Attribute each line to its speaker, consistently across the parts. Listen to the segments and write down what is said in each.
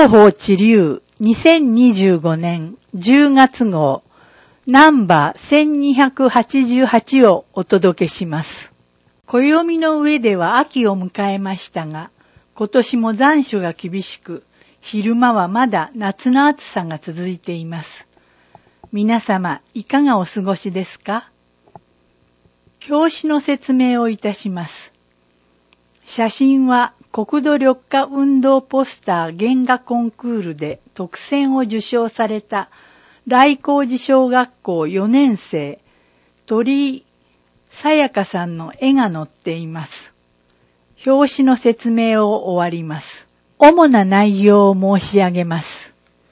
Speaker 1: 広報知流2025年10月号ナンバー1288をお届けします。暦の上では秋を迎えましたが、今年も残暑が厳しく、昼間はまだ夏の暑さが続いています。皆様、いかがお過ごしですか？表紙の説明をいたします。写真は国土緑化運動ポスター原画コンクールで特選を受賞された来光寺小学校4年生鳥居さやかさんの絵が載っています。表紙の説明を終わります。主な内容を申し上げます。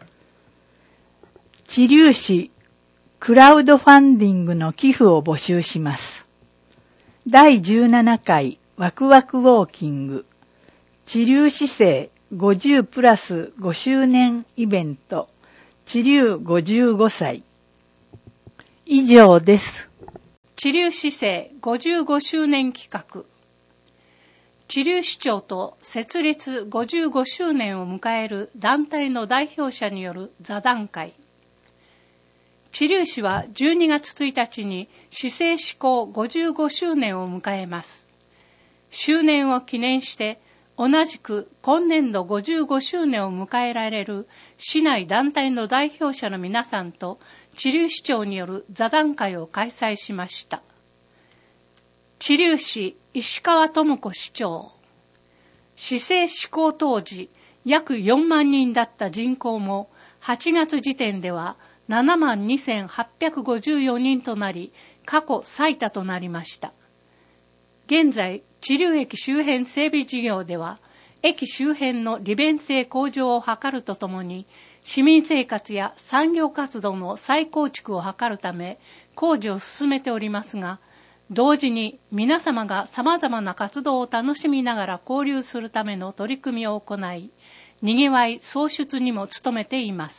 Speaker 1: 知流市クラウドファンディングの寄付を募集します。第17回ワクワクウォーキング知流市政50プラス5周年イベント知流55歳以上です。
Speaker 2: 知流市政55周年企画知流市長と設立55周年を迎える団体の代表者による座談会。知流市は12月1日に市政施行55周年を迎えます。周年を記念して同じく今年度55周年を迎えられる市内団体の代表者の皆さんと知流市長による座談会を開催しました。知流市石川智子市長。市政施行当時約4万人だった人口も8月時点では72,854人となり過去最多となりました。現在、知流駅周辺整備事業では、駅周辺の利便性向上を図るとともに、市民生活や産業活動の再構築を図るため、工事を進めておりますが、同時に皆様が様々な活動を楽しみながら交流するための取り組みを行い、にぎわい創出にも努めています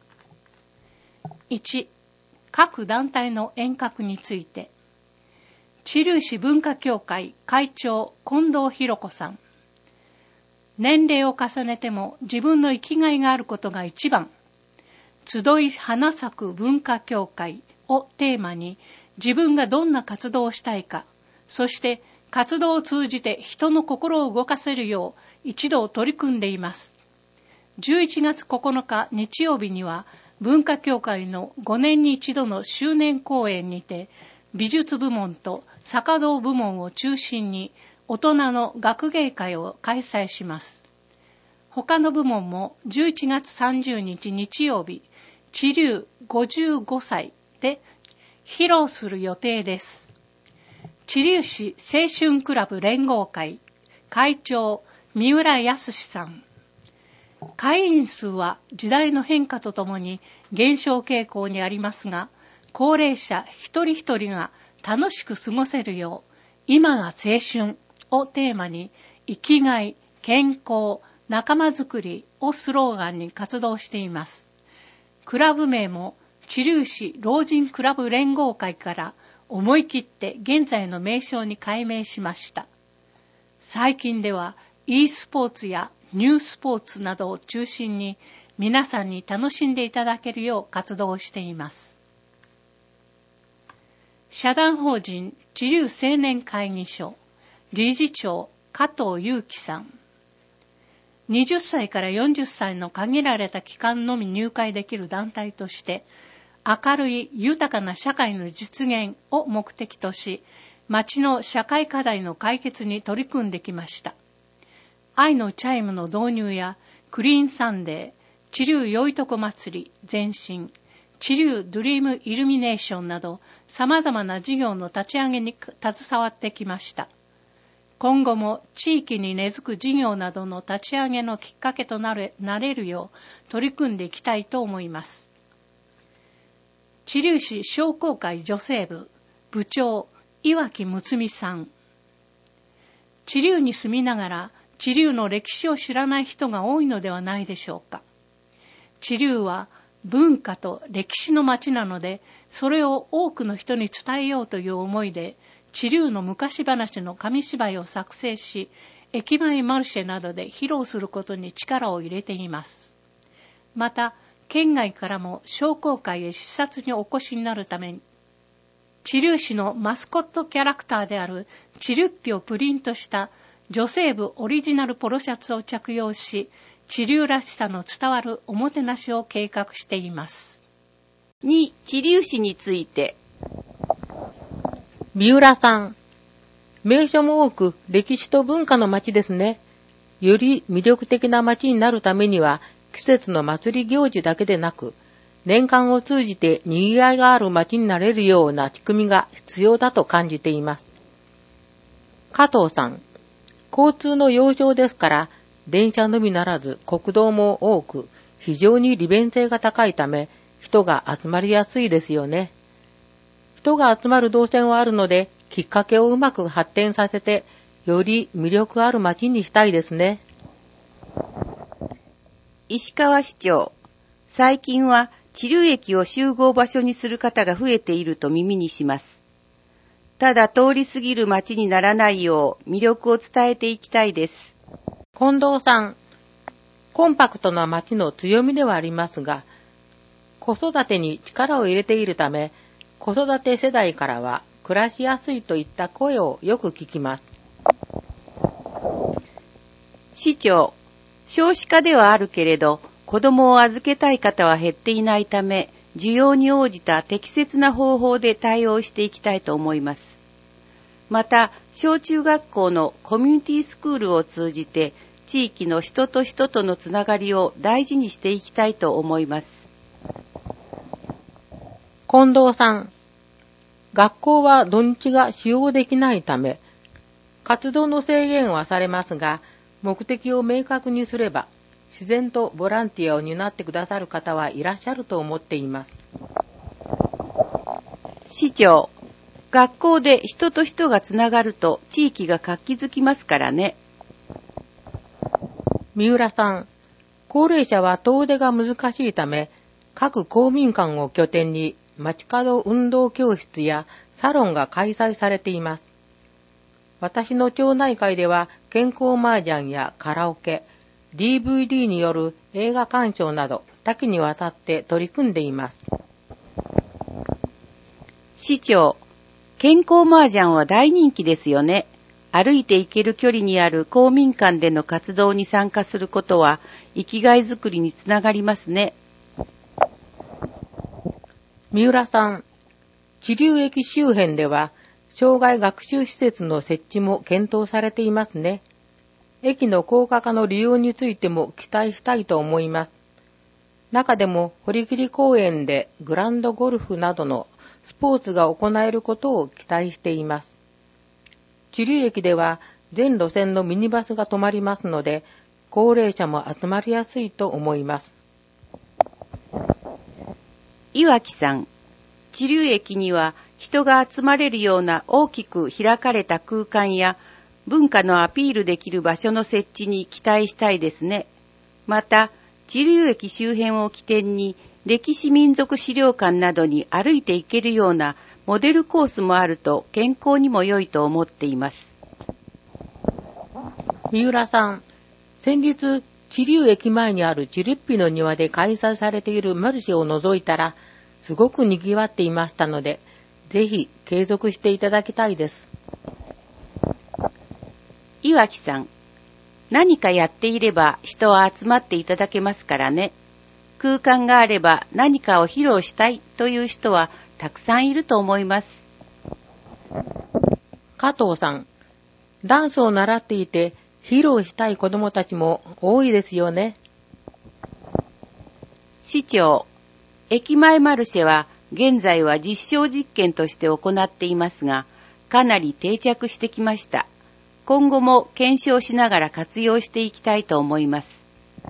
Speaker 2: 。1、各団体の遠隔について。知流市文化協会会長近藤博子さん。年齢を重ねても自分の生きがいがあることが一番。集い花咲く文化協会をテーマに自分がどんな活動をしたいか、そして活動を通じて人の心を動かせるよう一度取り組んでいます。11月9日日曜日には文化協会の5年に一度の周年公演にて美術部門と茶道部門を中心に大人の学芸会を開催します。他の部門も11月30日日曜日、知流55歳で披露する予定です。知流市青春クラブ連合会会長三浦康さん。会員数は時代の変化とともに減少傾向にありますが、高齢者一人一人が楽しく過ごせるよう、今が青春をテーマに、生きがい、健康、仲間づくりをスローガンに活動しています。クラブ名も、知流市老人クラブ連合会から思い切って現在の名称に改名しました。最近では、e スポーツやニュースポーツなどを中心に、皆さんに楽しんでいただけるよう活動しています。社団法人知流青年会議所理事長加藤祐樹さん。20歳から40歳の限られた期間のみ入会できる団体として明るい豊かな社会の実現を目的とし、町の社会課題の解決に取り組んできました。愛のチャイムの導入やクリーンサンデー、知流よいとこ祭り前進、知流ドリームイルミネーションなど様々な事業の立ち上げに携わってきました。今後も地域に根付く事業などの立ち上げのきっかけとなれるよう取り組んでいきたいと思います。知流市商工会女性部部長岩木睦美さん。知流に住みながら知流の歴史を知らない人が多いのではないでしょうか。知流は文化と歴史の町なので、それを多くの人に伝えようという思いで、知流の昔話の紙芝居を作成し、駅前マルシェなどで披露することに力を入れています。 また県外からも商工会へ視察にお越しになるために、知立市のマスコットキャラクターである知立皮をプリントした女性部オリジナルポロシャツを着用し、知立らしさの伝わるおもてなしを計画しています。
Speaker 3: 2、知立市について。
Speaker 4: 三浦さん、名所も多く歴史と文化の町ですね。より魅力的な町になるためには、季節の祭り行事だけでなく、年間を通じて賑わいがある町になれるような仕組みが必要だと感じています。加藤さん、交通の要衝ですから、電車のみならず国道も多く、非常に利便性が高いため、人が集まりやすいですよね。人が集まる動線はあるので、きっかけをうまく発展させて、より魅力ある街にしたいですね。
Speaker 3: 石川市長、最近は知立駅を集合場所にする方が増えていると耳にします。ただ通り過ぎる街にならないよう魅力を伝えていきたいです。
Speaker 4: 近藤さん、コンパクトな街の強みではありますが、子育てに力を入れているため、子育て世代からは暮らしやすいといった声をよく聞きます。
Speaker 3: 市長、少子化ではあるけれど、子供を預けたい方は減っていないため、需要に応じた適切な方法で対応していきたいと思います。また、小中学校のコミュニティスクールを通じて、地域の人と人とのつながりを大事にしていきたいと思います。
Speaker 4: 近藤さん、学校は土日が使用できないため、活動の制限はされますが、目的を明確にすれば、自然とボランティアを担ってくださる方はいらっしゃると思っています。
Speaker 3: 市長、学校で人と人がつながると地域が活気づきますからね。
Speaker 4: 三浦さん、高齢者は遠出が難しいため、各公民館を拠点に街角運動教室やサロンが開催されています。私の町内会では健康麻雀やカラオケ、DVD による映画鑑賞など多岐にわたって取り組んでいます。
Speaker 3: 市長、健康麻雀は大人気ですよね。歩いて行ける距離にある公民館での活動に参加することは生きがいづくりにつながりますね。
Speaker 4: 三浦さん、知立駅周辺では障害学習施設の設置も検討されていますね。駅の高架化の利用についても期待したいと思います。中でも堀切公園でグランドゴルフなどのスポーツが行えることを期待しています。知立駅では全路線のミニバスが止まりますので、高齢者も集まりやすいと思います。
Speaker 3: 岩木さん、知立駅には人が集まれるような大きく開かれた空間や文化のアピールできる場所の設置に期待したいですね。また、知立駅周辺を起点に歴史民族資料館などに歩いて行けるようなモデルコースもあると健康にも良いと思っています。
Speaker 4: 三浦さん、先日、知立駅前にあるチルッピの庭で開催されているマルシェを覗いたら、すごく賑わっていましたので、ぜひ継続していただきたいです。
Speaker 3: 岩木さん、何かやっていれば人は集まっていただけますからね。空間があれば何かを披露したいという人はたくさんいると思います。
Speaker 4: 加藤さん、ダンスを習っていて披露したい子どもたちも多いですよね。
Speaker 3: 市長、駅前マルシェは現在は実証実験として行っていますが、かなり定着してきました。今後も検証しながら活用していきたいと思います。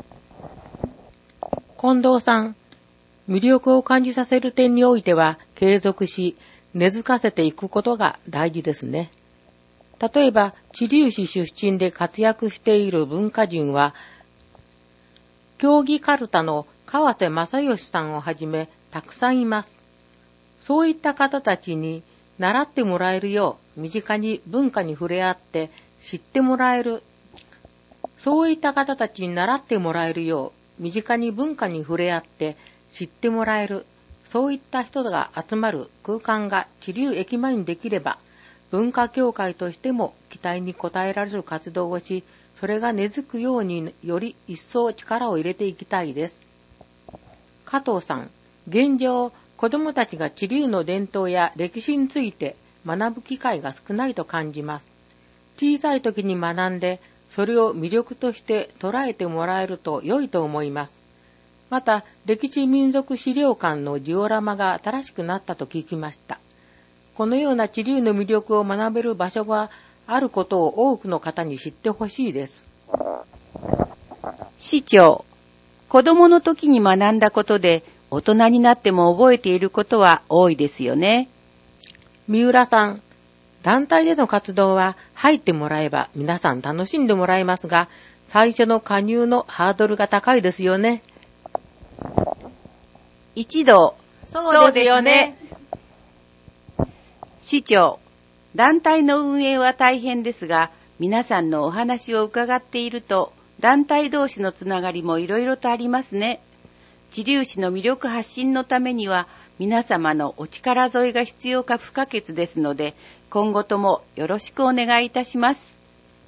Speaker 4: 近藤さん、魅力を感じさせる点においては継続し、根付かせていくことが大事ですね。例えば、知立市出身で活躍している文化人は、競技カルタの川瀬正義さんをはじめたくさんいます。そういった方たちに習ってもらえるよう身近に文化に触れ合って知ってもらえる。そういった方たちに習ってもらえるよう身近に文化に触れ合って知ってもらえる、そういった人が集まる空間が知立駅前にできれば、文化協会としても期待に応えられる活動をし、それが根付くようにより一層力を入れていきたいです。加藤さん、現状、子どもたちが知立の伝統や歴史について学ぶ機会が少ないと感じます。小さい時に学んで、それを魅力として捉えてもらえると良いと思います。また、歴史民族資料館のジオラマが新しくなったと聞きました。このような知立の魅力を学べる場所があることを多くの方に知ってほしいです。
Speaker 3: 市長、子供の時に学んだことで大人になっても覚えていることは多いですよね。
Speaker 4: 三浦さん、団体での活動は入ってもらえば皆さん楽しんでもらえますが、最初の加入のハードルが高いですよね。
Speaker 3: 一同、
Speaker 4: そうですよね。
Speaker 3: 市長、団体の運営は大変ですが、皆さんのお話を伺っていると、団体同士のつながりもいろいろとありますね。知立市の魅力発信のためには、皆様のお力添えが必要か不可欠ですので、今後ともよろしくお願いいたします。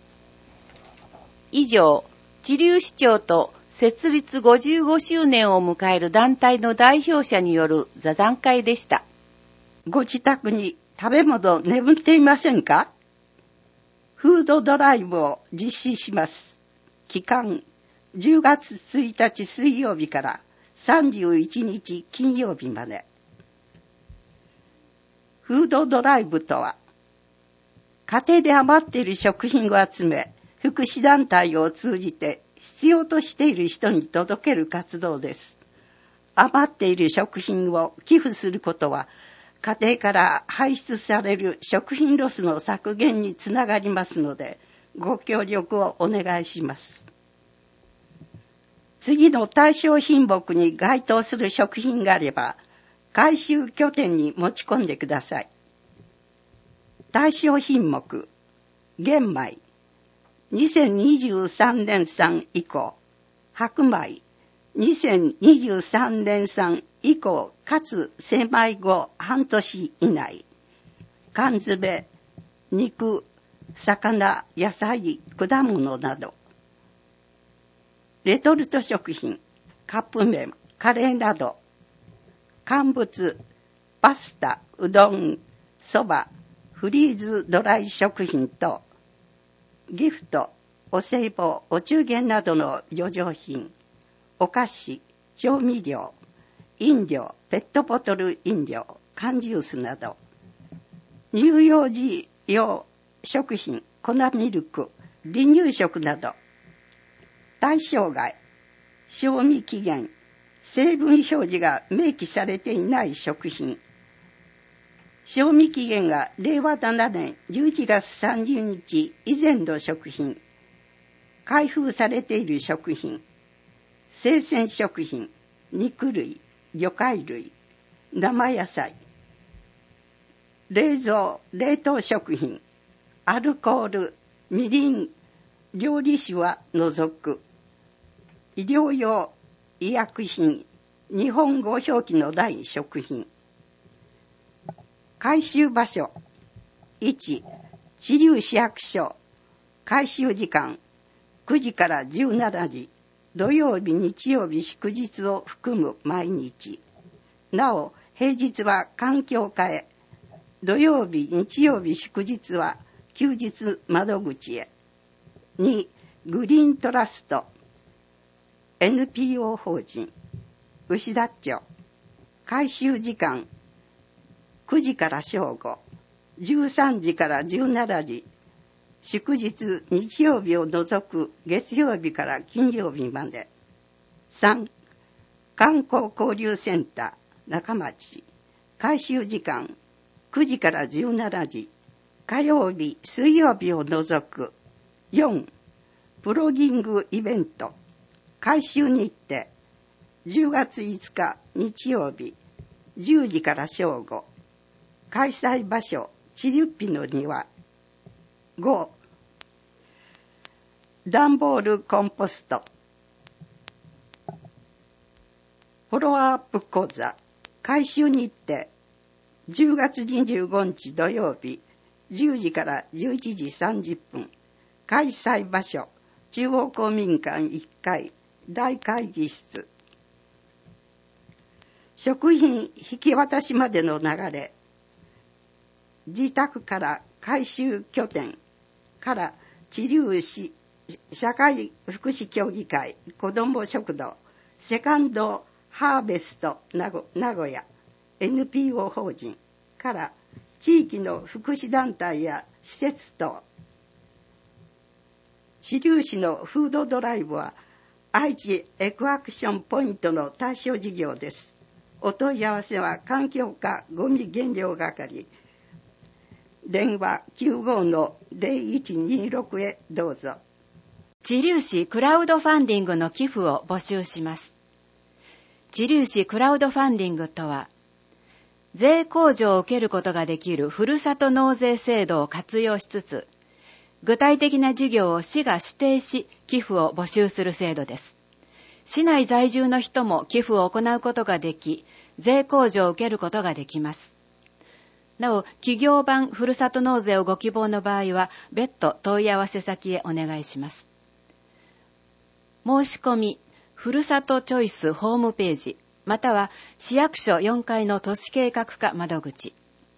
Speaker 3: 以上、知立市長と設立55周年を迎える団体の代表者による座談会でした。
Speaker 5: ご自宅に食べ物眠っていませんか？フードドライブを実施します。期間、10月1日水曜日から31日金曜日まで。フードドライブとは、家庭で余っている食品を集め、福祉団体を通じて必要としている人に届ける活動です。余っている食品を寄付することは、家庭から排出される食品ロスの削減につながりますので、ご協力をお願いします。次の対象品目に該当する食品があれば、回収拠点に持ち込んでください。対象品目、玄米、2023年産以降、白米、2023年産以降かつ精米後半年以内、缶詰、肉、魚、野菜、果物など、レトルト食品、カップ麺、カレーなど、乾物、パスタ、うどん、そば、フリーズドライ食品と、ギフト、お歳暮、お中元などの余剰品、お菓子、調味料、飲料、ペットボトル飲料、缶ジュースなど、乳幼児用食品、粉ミルク、離乳食など、対象外、賞味期限、成分表示が明記されていない食品、賞味期限が令和7年11月30日以前の食品、開封されている食品、生鮮食品、肉類、魚介類、生野菜、冷蔵・冷凍食品、アルコール、みりん、料理酒は除く、医療用医薬品、日本語表記のない食品。回収場所、1、知立市役所、回収時間、9時から17時、土曜日、日曜日、祝日を含む毎日。なお、平日は環境課へ、土曜日、日曜日、祝日は休日窓口へ。2、グリーントラスト、NPO 法人、牛田町、回収時間、9時から正午、13時から17時、祝日日曜日を除く月曜日から金曜日まで。3、観光交流センター中町、回収時間9時から17時、火曜日水曜日を除く。4、プロギングイベント、回収日程、10月5日日曜日、10時から正午、開催場所、知立日の庭。5、段ボールコンポスト。 フォローアップ講座改修日程10月25日土曜日10時から11時30分開催場所中央公民館1階大会議室。食品引き渡しまでの流れ、自宅から改修拠点から知立市社会福祉協議会子ども食堂セカンドハーベスト名古屋 NPO 法人から地域の福祉団体や施設等。知立市のフードドライブは愛知エコアクションポイントの対象事業です。お問い合わせは環境課ゴミ減量係電話 95-0126 へどうぞ。
Speaker 3: 知立市クラウドファンディングの寄付を募集します。知立市クラウドファンディングとは、税控除を受けることができるふるさと納税制度を活用しつつ、具体的な事業を市が指定し、寄付を募集する制度です。市内在住の人も寄付を行うことができ、税控除を受けることができます。なお、企業版ふるさと納税をご希望の場合は、別途問い合わせ先へお願いします。申し込み、ふるさとチョイスホームページ、または市役所4階の都市計画課窓口。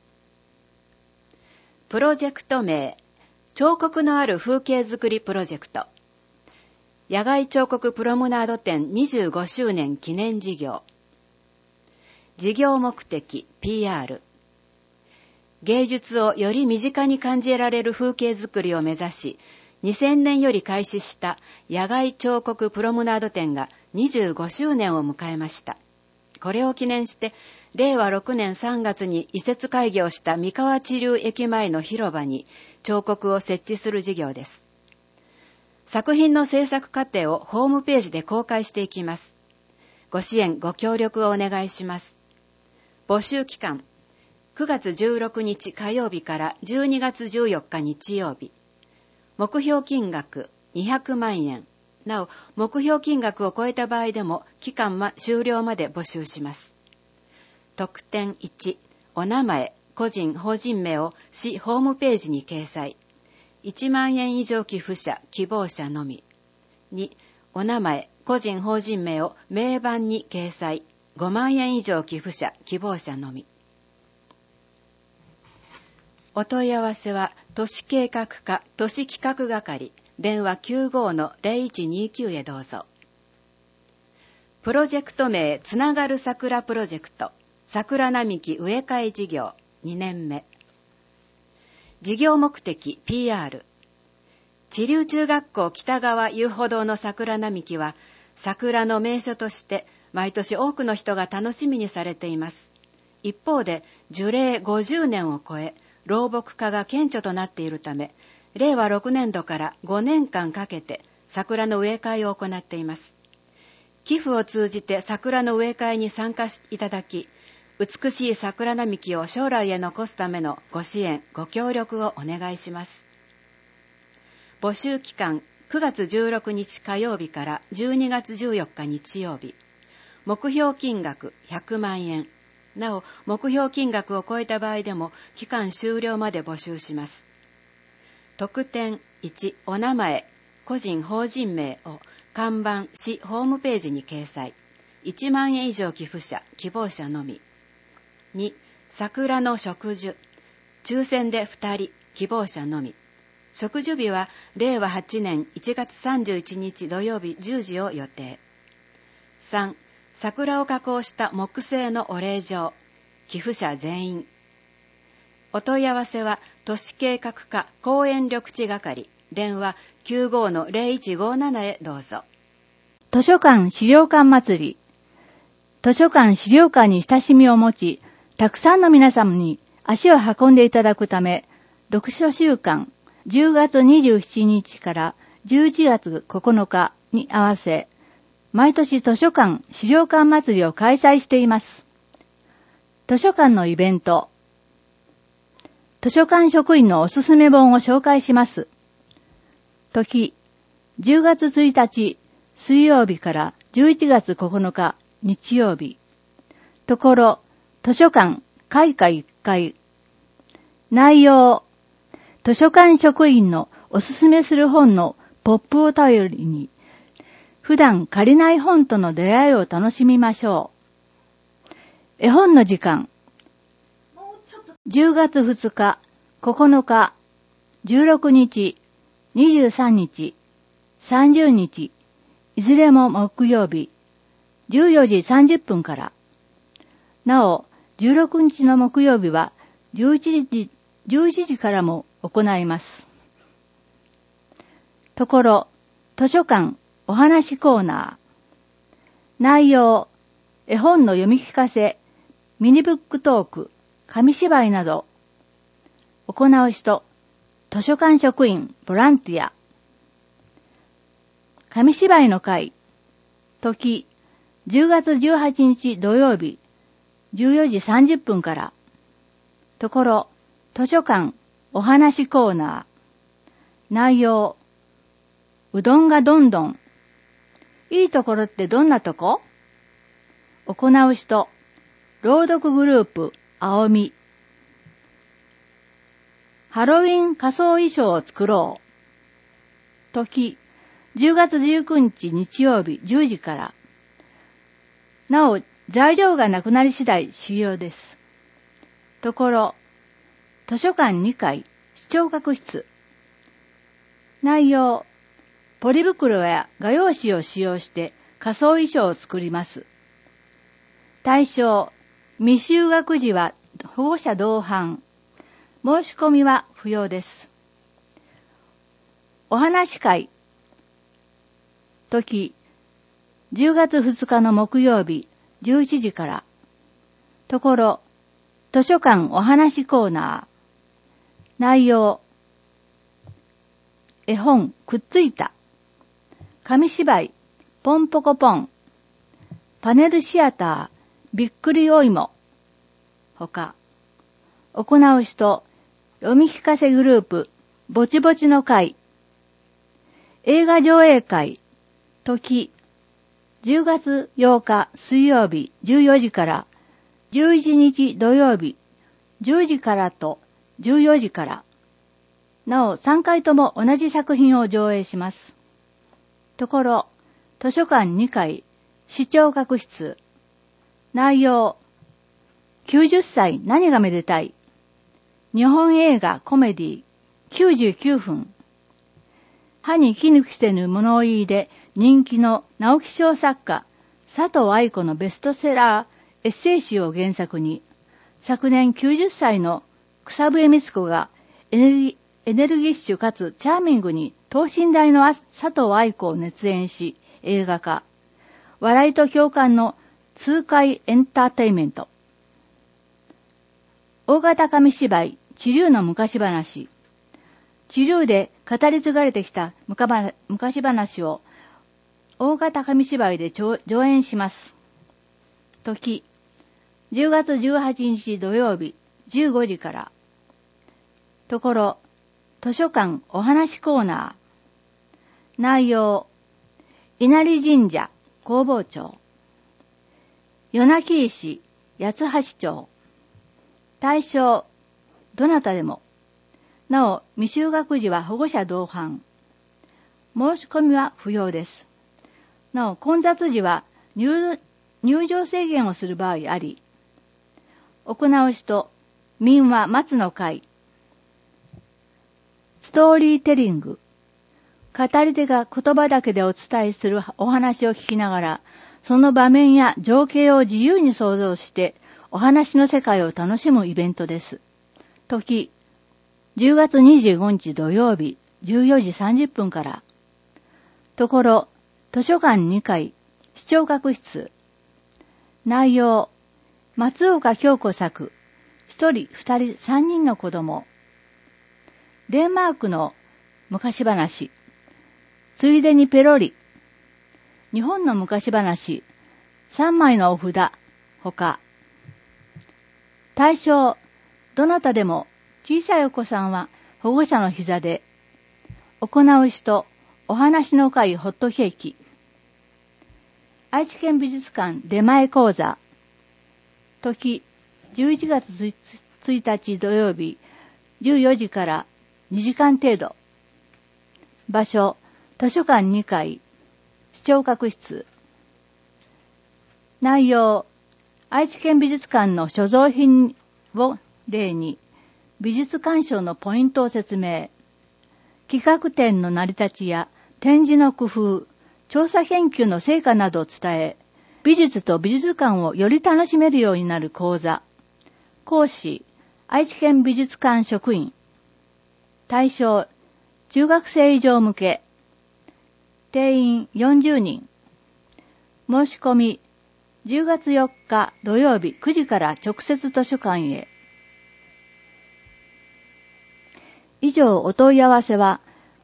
Speaker 3: プロジェクト名、彫刻のある風景づくりプロジェクト。野外彫刻プロムナード展25周年記念事業。事業目的 PR。芸術をより身近に感じられる風景づくりを目指し、2000年より開始した野外彫刻プロムナード展が25周年を迎えました。これを記念して、令和6年3月に移設会議をした三河知立駅前の広場に彫刻を設置する事業です。作品の制作過程をホームページで公開していきます。ご支援、ご協力をお願いします。募集期間、9月16日火曜日から12月14日日曜日。目標金額200万円。なお、目標金額を超えた場合でも期間終了まで募集します。特典1、お名前、個人、法人名を市ホームページに掲載。1万円以上寄付者、希望者のみ。2、お名前、個人、法人名を名板に掲載。5万円以上寄付者、希望者のみ。お問い合わせは、都市計画課、都市企画係、電話 95-0129 へどうぞ。プロジェクト名、つながる桜プロジェクト、桜並木植え替え事業、2年目。事業目的 PR。知立中学校北側遊歩道の桜並木は、桜の名所として毎年多くの人が楽しみにされています。一方で、樹齢50年を超え、老木化が顕著となっているため、令和6年度から5年間かけて桜の植え替えを行っています。寄付を通じて桜の植え替えに参加いただき、美しい桜並木を将来へ残すためのご支援、ご協力をお願いします。募集期間、9月16日火曜日から12月14日日曜日。目標金額100万円。なお、目標金額を超えた場合でも期間終了まで募集します。特典1、お名前、個人法人名を看板、市ホームページに掲載。1万円以上寄付者、希望者のみ。2、桜の植樹。抽選で2人、希望者のみ。植樹日は令和8年1月31日土曜日10時を予定。3、桜を加工した木製のお礼状。寄付者全員。お問い合わせは、都市計画課公園緑地係、電話 95-0157 へどうぞ。
Speaker 1: 図書館資料館祭り。図書館資料館に親しみを持ち、たくさんの皆様に足を運んでいただくため、読書週間10月27日から11月9日に合わせ、毎年図書館資料館祭りを開催しています。図書館のイベント。図書館職員のおすすめ本を紹介します。時、10月1日水曜日から11月9日日曜日。ところ、図書館、開花1回。内容、図書館職員のおすすめする本のポップを頼りに、普段借りない本との出会いを楽しみましょう。絵本の時間。10月2日、9日、16日、23日、30日、いずれも木曜日、14時30分から。なお、16日の木曜日は11時からも行います。ところ、図書館お話コーナー。内容、絵本の読み聞かせ、ミニブックトーク、紙芝居など。行う人、図書館職員、ボランティア。紙芝居の会。時、10月18日土曜日、14時30分から。ところ、図書館お話コーナー。内容、うどんがどんどん。いいところってどんなとこ？行う人、朗読グループ、青み。ハロウィン仮装衣装を作ろう。時、10月19日日曜日10時から。なお、材料がなくなり次第終了です。ところ、図書館2階、視聴覚室。内容、ポリ袋や画用紙を使用して仮装衣装を作ります。対象、未就学児は保護者同伴。申し込みは不要です。お話会。時、10月2日の木曜日11時から。ところ、図書館お話コーナー。内容、絵本くっついた。紙芝居、ポンポコポン。パネルシアター、びっくりお芋。ほか。行う人、読み聞かせグループ、ぼちぼちの会。映画上映会。時、10月8日水曜日14時から、11日土曜日10時からと14時から。なお3回とも同じ作品を上映します。ところ、図書館2階、視聴覚室。内容、90歳何がめでたい。日本映画コメディ99分。歯に衣着せぬ物言いで人気の直木賞作家佐藤愛子のベストセラーエッセイ集を原作に、昨年90歳の草笛光子がエネルギッシュかつチャーミングに等身大の佐藤愛子を熱演し映画化。笑いと共感の痛快エンターテイメント。大型紙芝居、知龍の昔話。知龍で語り継がれてきた昔話を大型紙芝居で上演します。時、10月18日土曜日15時から。ところ、図書館お話コーナー。内容、稲荷神社工房長。夜鳴石八橋町。対象、どなたでも。なお、未就学児は保護者同伴。申し込みは不要です。なお、混雑時は入場制限をする場合あり。行う人、民話松の会。ストーリーテリング。語り手が言葉だけでお伝えするお話を聞きながら、その場面や情景を自由に想像して、お話の世界を楽しむイベントです。時、10月25日土曜日14時30分から。ところ、図書館2階、視聴覚室。内容、松岡京子作、1人、2人、3人の子供。デンマークの昔話。ついでにペロリ。日本の昔話。3枚のお札。ほか。対象、どなたでも小さいお子さんは保護者の膝で。行う人、お話の会ホットケーキ。 愛知県美術館出前講座。時、11月1日土曜日、14時から2時間程度。場所、図書館2階、視聴覚室。内容、愛知県美術館の所蔵品を例に、美術鑑賞のポイントを説明。企画展の成り立ちや展示の工夫、調査研究の成果などを伝え、美術と美術館をより楽しめるようになる講座。講師、愛知県美術館職員。対象、中学生以上向け。定員40人。申し込み、10月4日土曜日9時から直接図書館へ。以上お問い合わせは、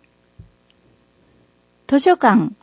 Speaker 1: 図書館、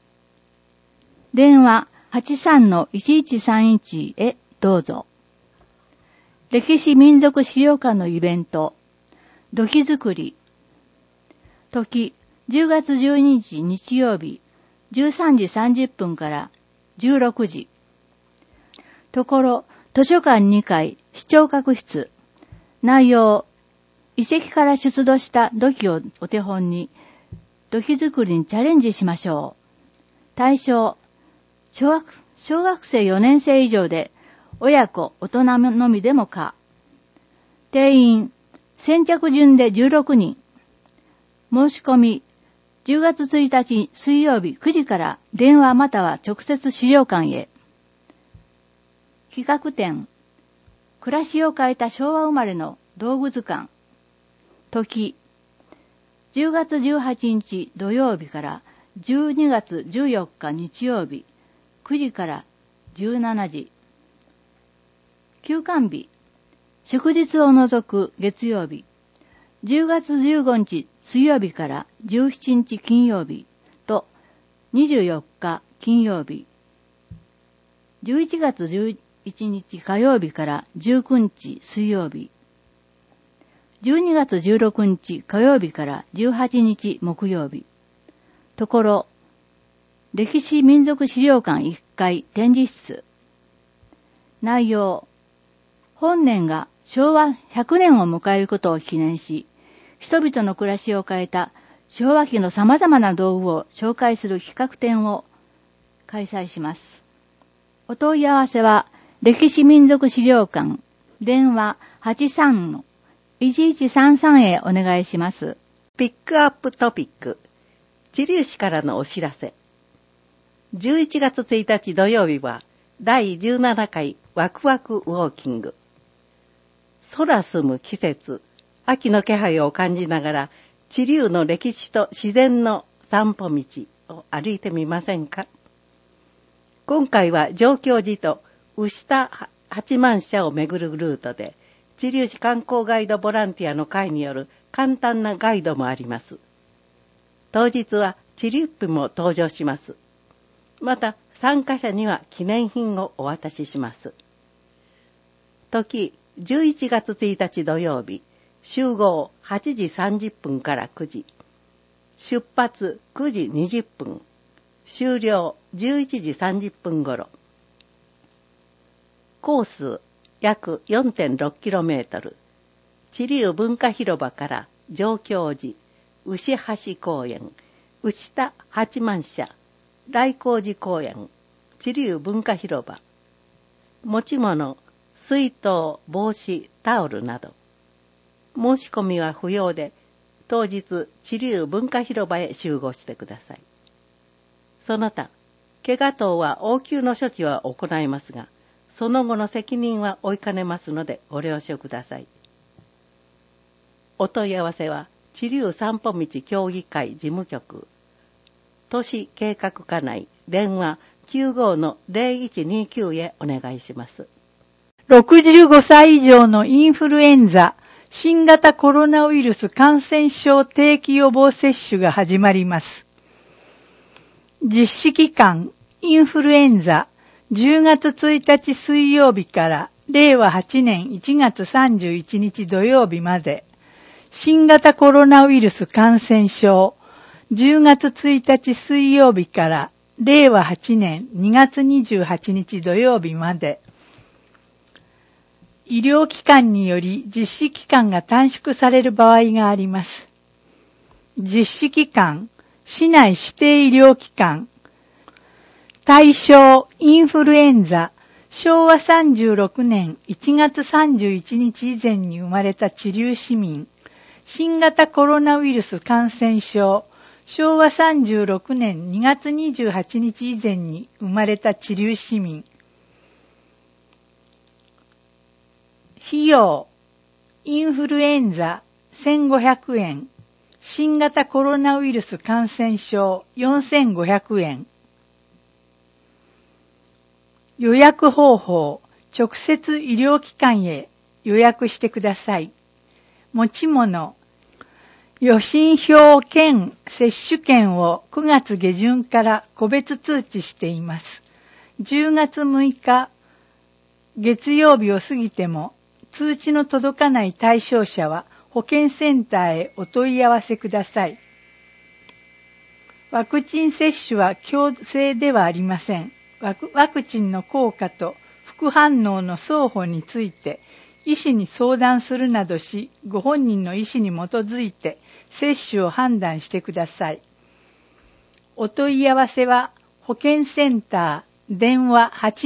Speaker 1: 電話 83-1131 へどうぞ。歴史民族資料館のイベント、土器作り。時、10月12日日曜日、13時30分から16時。ところ、図書館2階、視聴覚室。内容、遺跡から出土した土器をお手本に、土器作りにチャレンジしましょう。対象、小学生4年生以上で、親子、大人のみでも可。定員、先着順で16人。申し込み、10月1日水曜日9時から電話または直接資料館へ。企画展、暮らしを変えた昭和生まれの道具図鑑。時、10月18日土曜日から12月14日日曜日9時から17時。休館日、祝日を除く月曜日、10月15日水曜日から17日金曜日と24日金曜日、11月11日火曜日から19日水曜日、12月16日火曜日から18日木曜日。ところ、歴史民族資料館1階展示室。内容、本年が昭和100年を迎えることを記念し、人々の暮らしを変えた昭和期の様々な道具を紹介する企画展を開催します。お問い合わせは、歴史民族資料館、電話 83-1133 へお願いします。
Speaker 6: ピックアップトピック、知立市からのお知らせ。11月1日土曜日は、第17回ワクワクウォーキング。空澄む季節、秋の気配を感じながら、知立の歴史と自然の散歩道を歩いてみませんか。今回は上京寺と牛田八幡社を巡るルートで、知立市観光ガイドボランティアの会による簡単なガイドもあります。当日は知立府も登場します。また参加者には記念品をお渡しします。時、11月1日土曜日、集合8時30分から9時、出発9時20分、終了11時30分頃。コース約 4.6km、知立文化広場から上京寺、牛橋公園、牛田八幡社、来光寺公園、知立文化広場。持ち物、水筒、帽子、タオルなど。申し込みは不要で、当日、知立文化広場へ集合してください。その他、怪我等は応急の処置は行いますが、その後の責任は負いかねますのでご了承ください。お問い合わせは、知立散歩道協議会事務局、都市計画課内電話 95-0129 へお願いします。
Speaker 1: 65歳以上のインフルエンザ、新型コロナウイルス感染症定期予防接種が始まります。実施期間、インフルエンザ、10月1日水曜日から令和8年1月31日土曜日まで、新型コロナウイルス感染症、10月1日水曜日から令和8年2月28日土曜日まで。医療機関により実施期間が短縮される場合があります。実施期間、市内指定医療機関、対象インフルエンザ、昭和36年1月31日以前に生まれた知立市民、新型コロナウイルス感染症、昭和36年2月28日以前に生まれた知立市民、費用、インフルエンザ1500円、新型コロナウイルス感染症4500円。予約方法、直接医療機関へ予約してください。持ち物、予診票兼接種券を9月下旬から個別通知しています。10月6日、月曜日を過ぎても通知の届かない対象者は保健センターへお問い合わせください。ワクチン接種は強制ではありません。ワクチンの効果と副反応の双方について医師に相談するなどし、ご本人の意思に基づいて接種を判断してください。お問い合わせは保健センター電話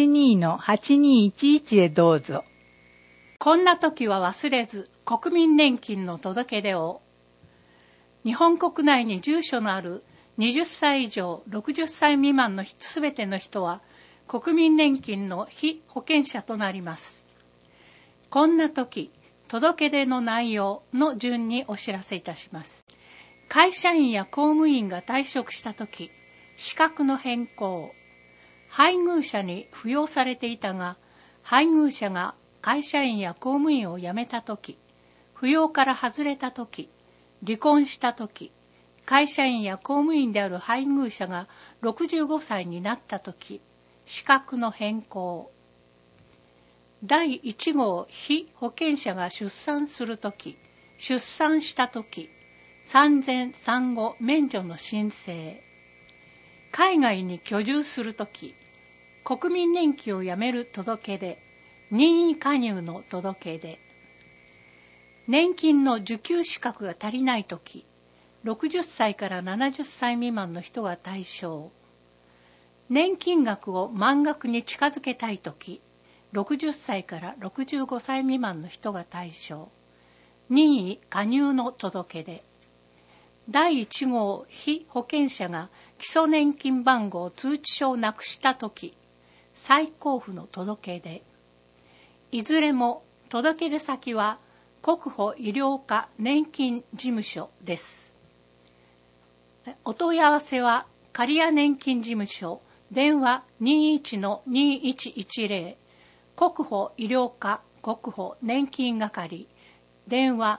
Speaker 1: 82-8211 へどうぞ。
Speaker 2: こんな時は忘れず国民年金の届け出を。日本国内に住所のある20歳以上60歳未満のすべての人は国民年金の被保険者となります。こんな時、届け出の内容の順にお知らせいたします。会社員や公務員が退職した時、資格の変更、配偶者に扶養されていたが、配偶者が会社員や公務員を辞めた時、扶養から外れた時、離婚した時、会社員や公務員である配偶者が65歳になったとき、資格の変更。第1号被保険者が出産するとき、出産したとき、産前産後免除の申請。海外に居住するとき、国民年金をやめる届け出、任意加入の届け出。年金の受給資格が足りないとき、60歳から70歳未満の人が対象。年金額を満額に近づけたいとき、60歳から65歳未満の人が対象。任意加入の届け出。第1号被保険者が基礎年金番号通知書をなくしたとき、再交付の届け出。いずれも届け出先は国保医療課年金事務所です。お問い合わせは刈谷年金事務所電話 21-2110 国保医療課国保年金係電話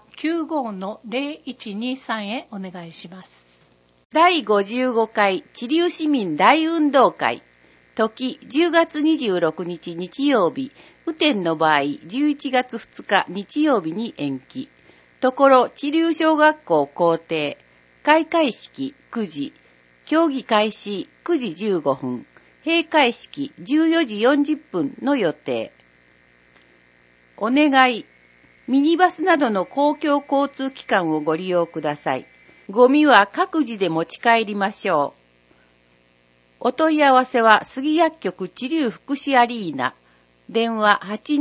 Speaker 2: 95-0123 へお願いします。
Speaker 3: 第55回知立市民大運動会時10月26日日曜日、雨天の場合11月2日日曜日に延期。ところ知立小学校校庭開会式9時、競技開始9時15分、閉会式14時40分の予定。お願い、ミニバスなどの公共交通機関をご利用ください。ゴミは各自で持ち帰りましょう。お問い合わせは杉薬局知立福祉アリーナ、電話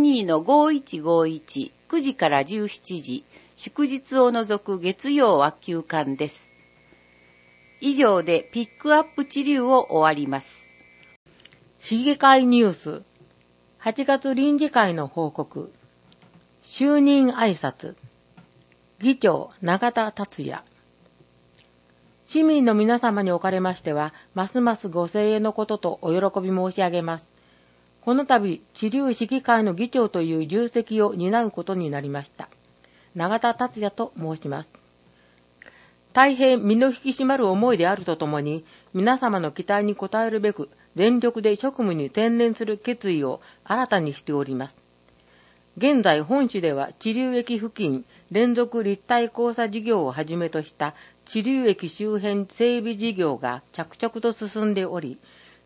Speaker 3: 82-5151 9時から17時、祝日を除く月曜は休館です。以上でピックアップ治療を終わります。
Speaker 4: 市議会ニュース。8月臨時会の報告。就任挨拶。議長永田達也。市民の皆様におかれましては、ますますご声援のこととお喜び申し上げます。この度、知立市議会の議長という重責を担うことになりました。永田達也と申します。大変身の引き締まる思いであるとともに、皆様の期待に応えるべく、全力で職務に専念する決意を新たにしております。現在本市では知立駅付近連続立体交差事業をはじめとした知立駅周辺整備事業が着々と進んでおり、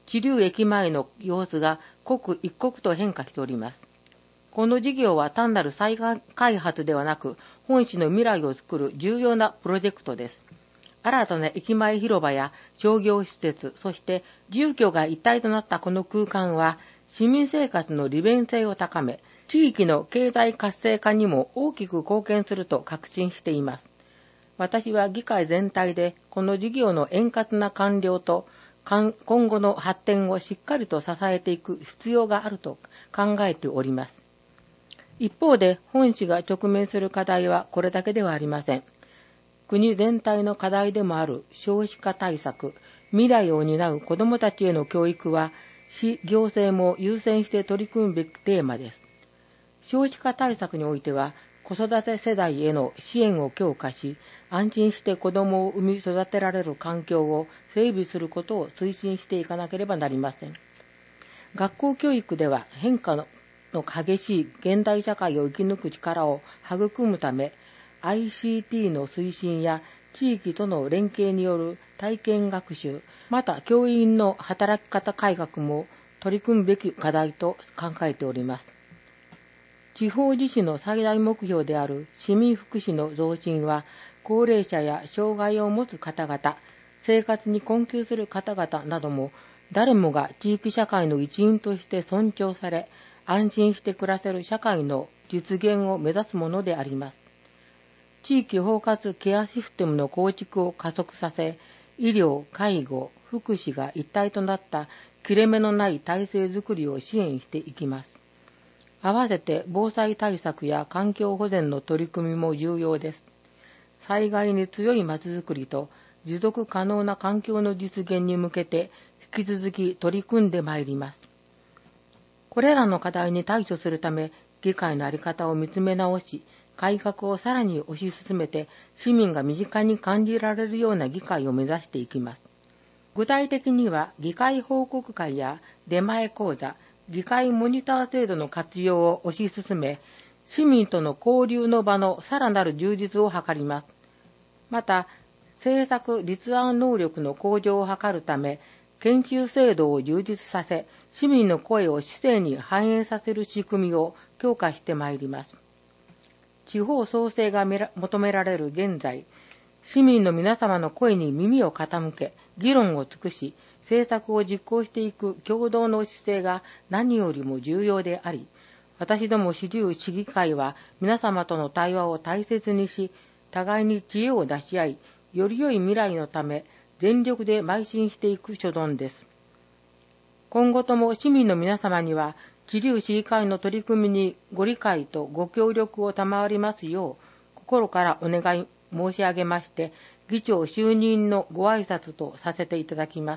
Speaker 4: 知立駅前の様子が刻一刻と変化しております。この事業は単なる再開発ではなく、本市の未来を作る重要なプロジェクトです。新たな駅前広場や商業施設、そして住居が一体となったこの空間は、市民生活の利便性を高め、地域の経済活性化にも大きく貢献すると確信しています。私は議会全体でこの事業の円滑な完了と今後の発展をしっかりと支えていく必要があると考えております。一方で本市が直面する課題はこれだけではありません。国全体の課題でもある少子化対策、未来を担う子どもたちへの教育は市行政も優先して取り組むべきテーマです。少子化対策においては子育て世代への支援を強化し、安心して子どもを産み育てられる環境を整備することを推進していかなければなりません。学校教育では変化の激しい現代社会を生き抜く力を育むため、ICT の推進や地域との連携による体験学習、また教員の働き方改革も取り組むべき課題と考えております。地方自治の最大目標である市民福祉の増進は、高齢者や障害を持つ方々、生活に困窮する方々なども、誰もが地域社会の一員として尊重され、安心して暮らせる社会の実現を目指すものであります。地域包括ケアシステムの構築を加速させ、医療、介護、福祉が一体となった切れ目のない体制づくりを支援していきます。合わせて防災対策や環境保全の取り組みも重要です。災害に強いまちづくりと持続可能な環境の実現に向けて引き続き取り組んでまいります。これらの課題に対処するため、議会の在り方を見つめ直し、改革をさらに推し進めて、市民が身近に感じられるような議会を目指していきます。具体的には、議会報告会や出前講座、議会モニター制度の活用を推し進め、市民との交流の場のさらなる充実を図ります。また、政策立案能力の向上を図るため、研修制度を充実させ、市民の声を市政に反映させる仕組みを強化してまいります。地方創生が求められる現在、市民の皆様の声に耳を傾け、議論を尽くし、政策を実行していく共同の姿勢が何よりも重要であり、私ども市立市議会は皆様との対話を大切にし、互いに知恵を出し合い、より良い未来のため全力で邁進していく所存です。今後とも市民の皆様には、知立市議会の取り組みにご理解とご協力を賜りますよう、心からお願い申し上げまして、議長就任のご挨拶とさせていただきます。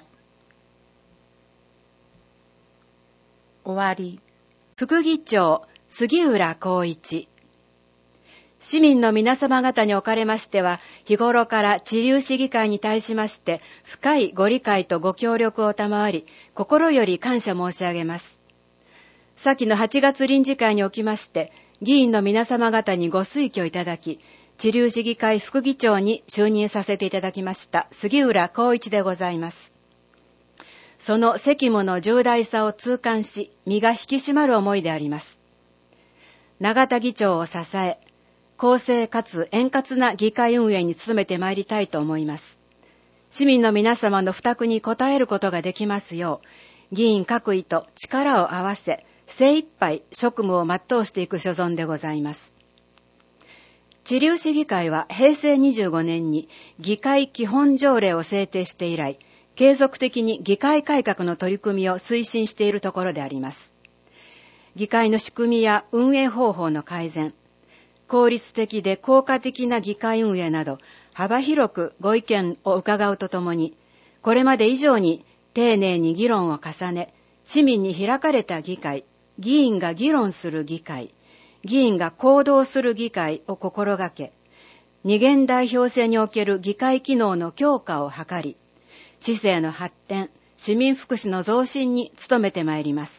Speaker 4: 終わり。
Speaker 7: 副議長、杉浦光一。市民の皆様方におかれましては、日頃から知立市議会に対しまして、深いご理解とご協力を賜り、心より感謝申し上げます。先の8月臨時会におきまして、議員の皆様方にご推挙いただき、知立市議会副議長に就任させていただきました杉浦光一でございます。その責務の重大さを痛感し、身が引き締まる思いであります。永田議長を支え、公正かつ円滑な議会運営に努めてまいりたいと思います。市民の皆様の負託に応えることができますよう、議員各位と力を合わせ、精一杯職務を全うしていく所存でございます。知立市議会は平成25年に議会基本条例を制定して以来、継続的に議会改革の取り組みを推進しているところであります。議会の仕組みや運営方法の改善、効率的で効果的な議会運営など、幅広くご意見を伺うとともに、これまで以上に丁寧に議論を重ね、市民に開かれた議会、議員が議論する議会、議員が行動する議会を心がけ、二元代表制における議会機能の強化を図り、市政の発展、市民福祉の増進に努めてまいります。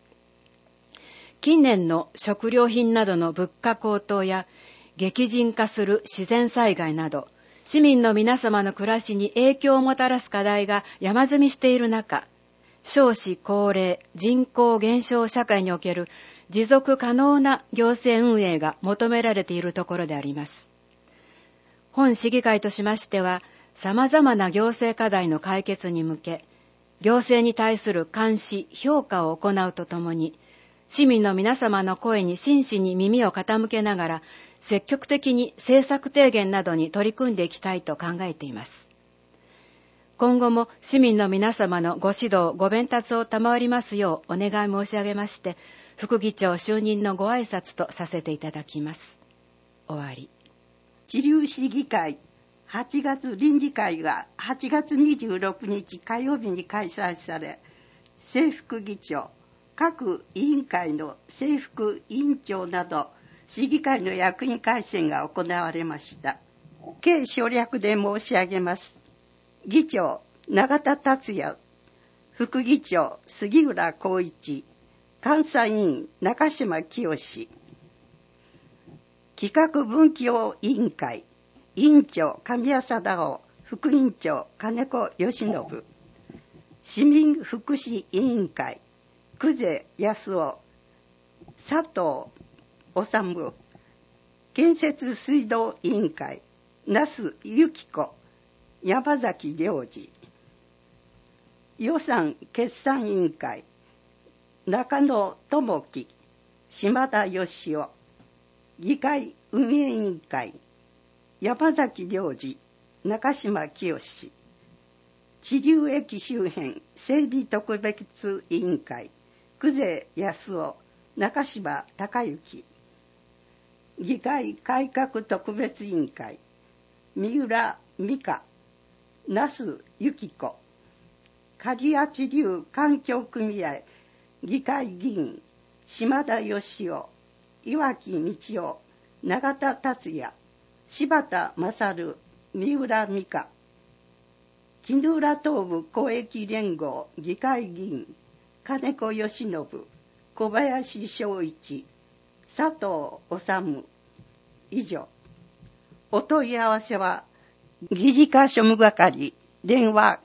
Speaker 7: 近年の食料品などの物価高騰や激甚化する自然災害など、市民の皆様の暮らしに影響をもたらす課題が山積みしている中、 少子高齢人口減少社会における持続可能な行政運営が求められているところであります。本市議会としましては、様々な行政課題の解決に向け、行政に対する監視・評価を行うとともに、市民の皆様の声に真摯に耳を傾けながら、積極的に政策提言などに取り組んでいきたいと考えています。今後も市民の皆様のご指導、ご鞭撻を賜りますようお願い申し上げまして、副議長就任のご挨拶とさせていただきます。終わり。
Speaker 5: 知立市議会8月臨時会が8月26日火曜日に開催され、正副議長、各委員会の正副委員長など、市議会の役員改選が行われました。経省略で申し上げます。議長、永田達也、副議長、杉浦浩一、監査委員、中島清、企画文教委員会、委員長、神谷貞夫、副委員長、金子義信、市民福祉委員会、久世康夫、佐藤治、建設水道委員会、那須由紀子、山崎良二、予算決算委員会、中野智樹、島田義夫、議会運営委員会、山崎良二、中島清、知立駅周辺整備特別委員会、久世康夫、中島孝之、議会改革特別委員会、三浦美香、那須由紀子、刈谷流環境組合議会議員、島田義夫、岩木道夫、永田達也、柴田勝、三浦美香、絹浦東部公益連合議会議員、金子義信、小林昭一、佐藤治。以上。お問い合わせは、議事課庶務係、電話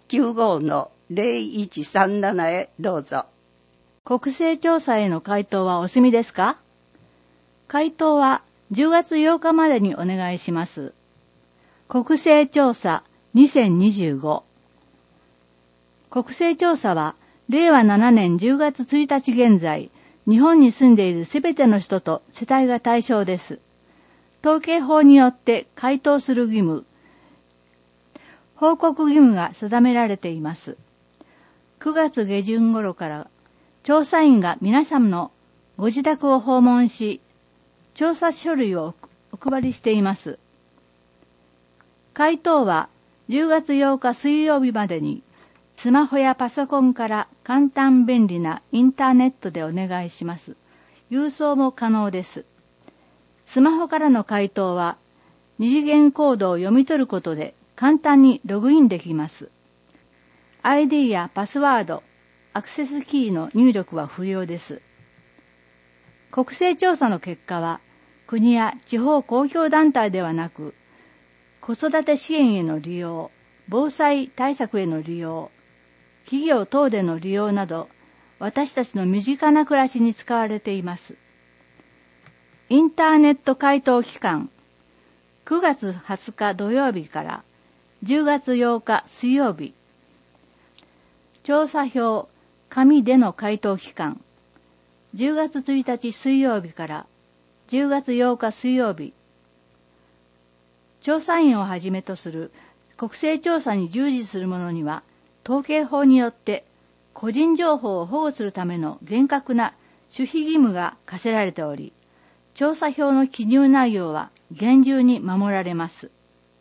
Speaker 5: 95-0137 へどうぞ。
Speaker 1: 国勢調査への回答はお済みですか？回答は10月8日までにお願いします。国勢調査2025。国勢調査は令和7年10月1日現在、日本に住んでいるすべての人と世帯が対象です。統計法によって回答する義務、報告義務が定められています。9月下旬頃から調査員が皆さんのご自宅を訪問し、調査書類をお配りしています。回答は10月8日水曜日までにスマホやパソコンから簡単便利なインターネットでお願いします。郵送も可能です。スマホからの回答は二次元コードを読み取ることで簡単にログインできます。ID やパスワード、アクセスキーの入力は不要です。国勢調査の結果は国や地方公共団体ではなく、子育て支援への利用、防災対策への利用、企業等での利用など、私たちの身近な暮らしに使われています。インターネット回答期間、9月20日土曜日から10月8日水曜日。調査票、紙での回答期間、10月1日水曜日から10月8日水曜日。調査員をはじめとする国勢調査に従事する者には、統計法によって個人情報を保護するための厳格な守秘義務が課せられており、調査票の記入内容は厳重に守られます。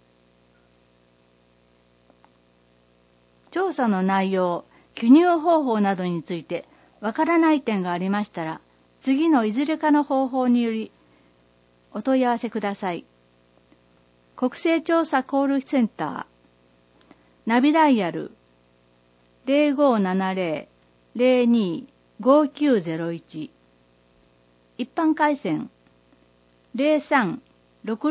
Speaker 1: 調査の内容、記入方法などについてわからない点がありましたら、次のいずれかの方法によりお問い合わせください。国勢調査コールセンター、ナビダイヤル 0570-025901、一般回線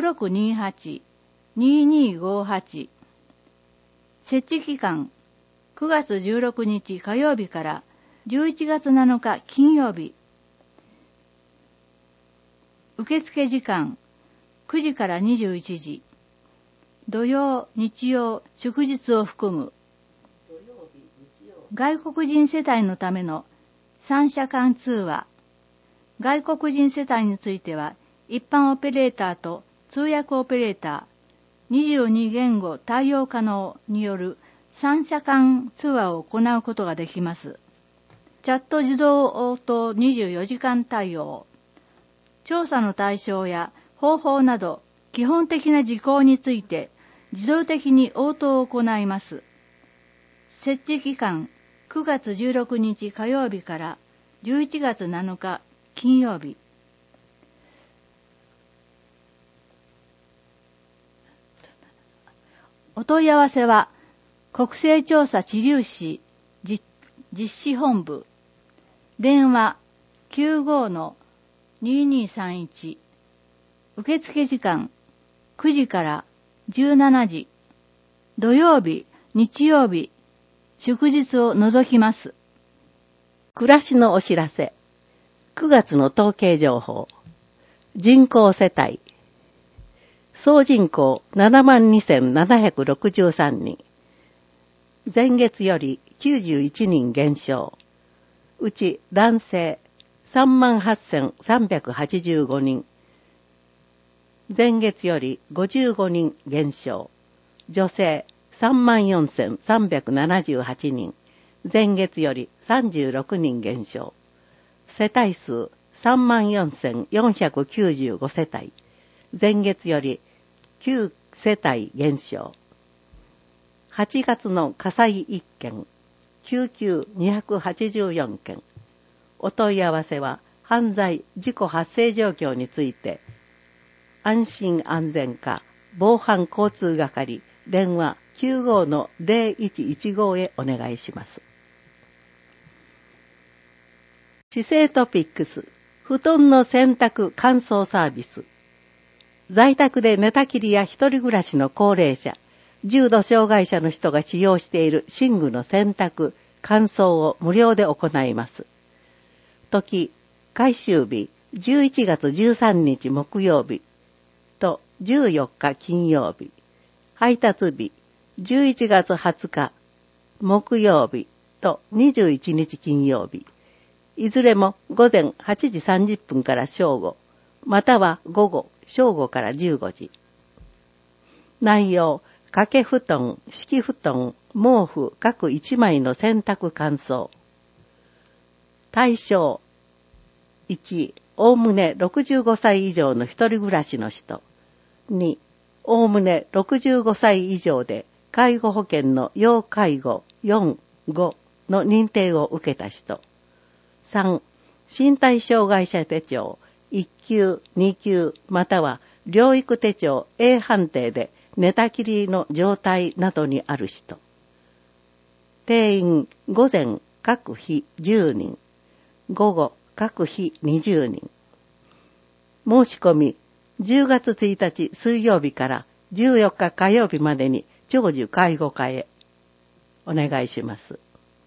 Speaker 1: 03-6628-2258、設置期間 9月16日火曜日から11月7日金曜日。受付時間9時から21時。土曜、日曜、祝日を含む。外国人世帯のための三者間通話。外国人世帯については、一般オペレーターと通訳オペレーター、22言語対応可能による三者間通話を行うことができます。チャット自動応答24時間対応。調査の対象や方法など基本的な事項について自動的に応答を行います。設置期間9月16日火曜日から11月7日金曜日。お問い合わせは国勢調査知立市実施本部電話 95-2231 受付時間9時から17時土曜日、日曜日、祝日を除きます。
Speaker 6: 暮らしのお知らせ。9月の統計情報。人口世帯。総人口 72,763 人。前月より91人減少。うち男性 38,385 人。前月より55人減少。女性 34,378 人。前月より36人減少。世帯数 34,495 世帯。前月より9世帯減少。8月の火災1件、救急284件。お問い合わせは犯罪・事故発生状況について、安心安全課防犯交通係電話 95-0115 へお願いします。姿勢トピックス、布団の洗濯乾燥サービス。在宅で寝たきりや一人暮らしの高齢者、重度障害者の人が使用している寝具の洗濯、乾燥を無料で行います。時、回収日11月13日木曜日と14日金曜日。配達日11月20日木曜日と21日金曜日。いずれも午前8時30分から正午、または午後正午から15時。内容、掛け布団、敷布団、毛布各1枚の洗濯乾燥。対象、1、おおむね65歳以上の一人暮らしの人。2、おおむね65歳以上で介護保険の要介護4、5の認定を受けた人。3、身体障害者手帳1級、2級または療育手帳 A 判定で寝たきりの状態などにある人。定員午前各日10人、午後各日20人。申し込み10月1日水曜日から14日火曜日までに長寿介護課へお願いします。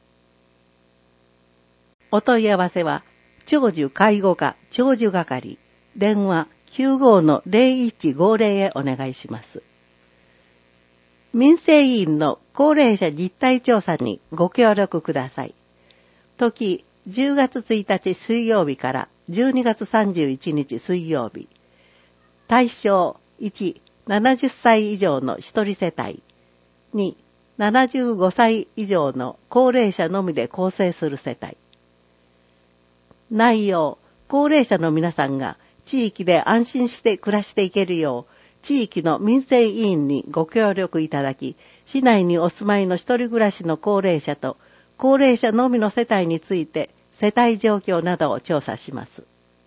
Speaker 6: お問い合わせは長寿介護課長寿係電話 95-0150 へお願いします。民生委員の高齢者実態調査にご協力ください。時10月1日水曜日から12月31日水曜日。対象1、70歳以上の一人世帯。2、75歳以上の高齢者のみで構成する世帯。内容、高齢者の皆さんが地域で安心して暮らしていけるよう、地域の民生委員にご協力いただき、市内にお住まいの一人暮らしの高齢者と、高齢者のみの世帯について、世帯状況などを調査します。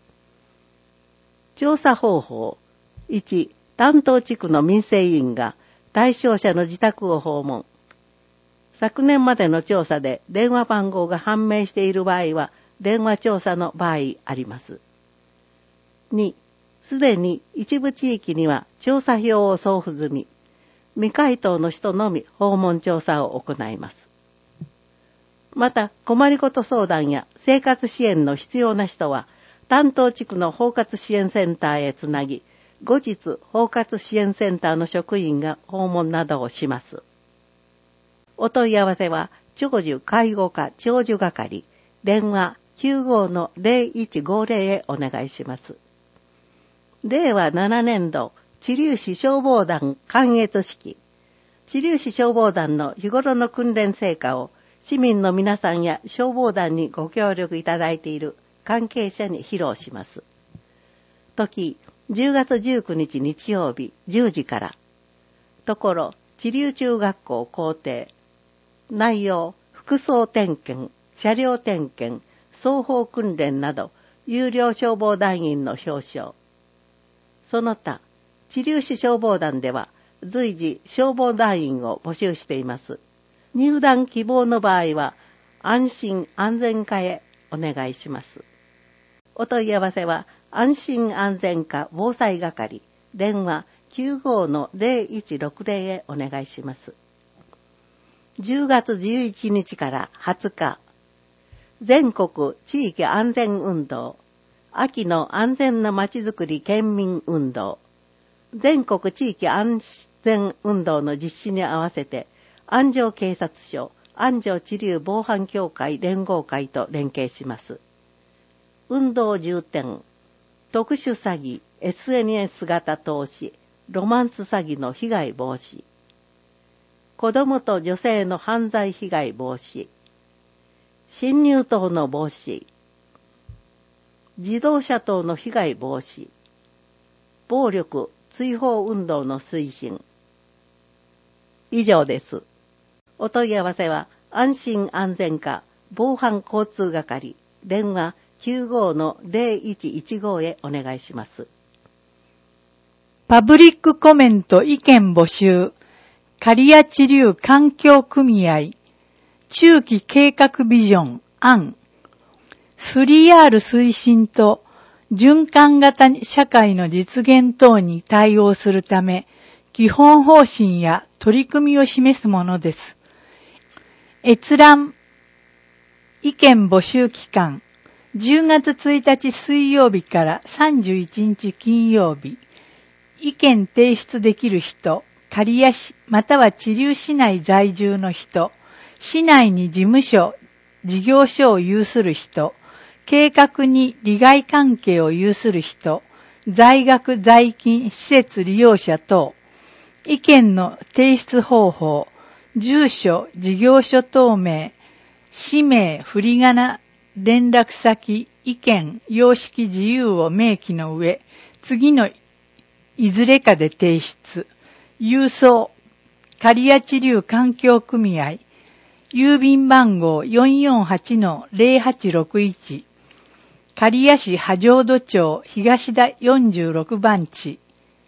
Speaker 6: 調査方法。1、担当地区の民生委員が対象者の自宅を訪問。昨年までの調査で電話番号が判明している場合は、電話調査の場合あります。2、すでに一部地域には調査票を送付済み、未回答の人のみ訪問調査を行います。 また、困りごと相談や生活支援の必要な人は、担当地区の包括支援センターへつなぎ、後日、包括支援センターの職員が訪問などをします。お問い合わせは、長寿介護課長寿係、電話 95-0150 へお願いします。令和7年度、知立市消防団観閲式。知立市消防団の日頃の訓練成果を、市民の皆さんや消防団にご協力いただいている関係者に披露します。時、10月19日日曜日10時から。ところ、知立中学校校庭。内容、服装点検、車両点検、双方訓練など、有料消防団員の表彰。その他、知立市消防団では、随時消防団員を募集しています。入団希望の場合は、安心安全課へお願いします。お問い合わせは、安心安全課防災係、電話 95-0160 へお願いします。10月11日から20日、全国地域安全運動、秋の安全なまちづくり県民運動、全国地域安全運動の実施に合わせて、安城警察署、安城知立防犯協会連合会と連携します。運動重点、特殊詐欺、SNS 型投資、ロマンス詐欺の被害防止、子どもと女性の犯罪被害防止、侵入等の防止、自動車等の被害防止、暴力、追放運動の推進。以上です。お問い合わせは、安心安全課防犯交通係、電話 95-0115 へお願いします。
Speaker 1: パブリックコメント意見募集。刈谷知立環境組合。中期計画ビジョン案。3R 推進と循環型社会の実現等に対応するため、基本方針や取り組みを示すものです。閲覧。意見募集期間。10月1日水曜日から31日金曜日。意見提出できる人、刈谷市または知立市内在住の人、市内に事務所、事業所を有する人、計画に利害関係を有する人、在学在勤施設利用者等、意見の提出方法、住所、事業所等名、氏名、振り仮名、連絡先、意見、様式自由を明記の上、次のいずれかで提出。郵送、刈谷知立環境組合、郵便番号 448-0861、刈谷市波浄土町東田46番地。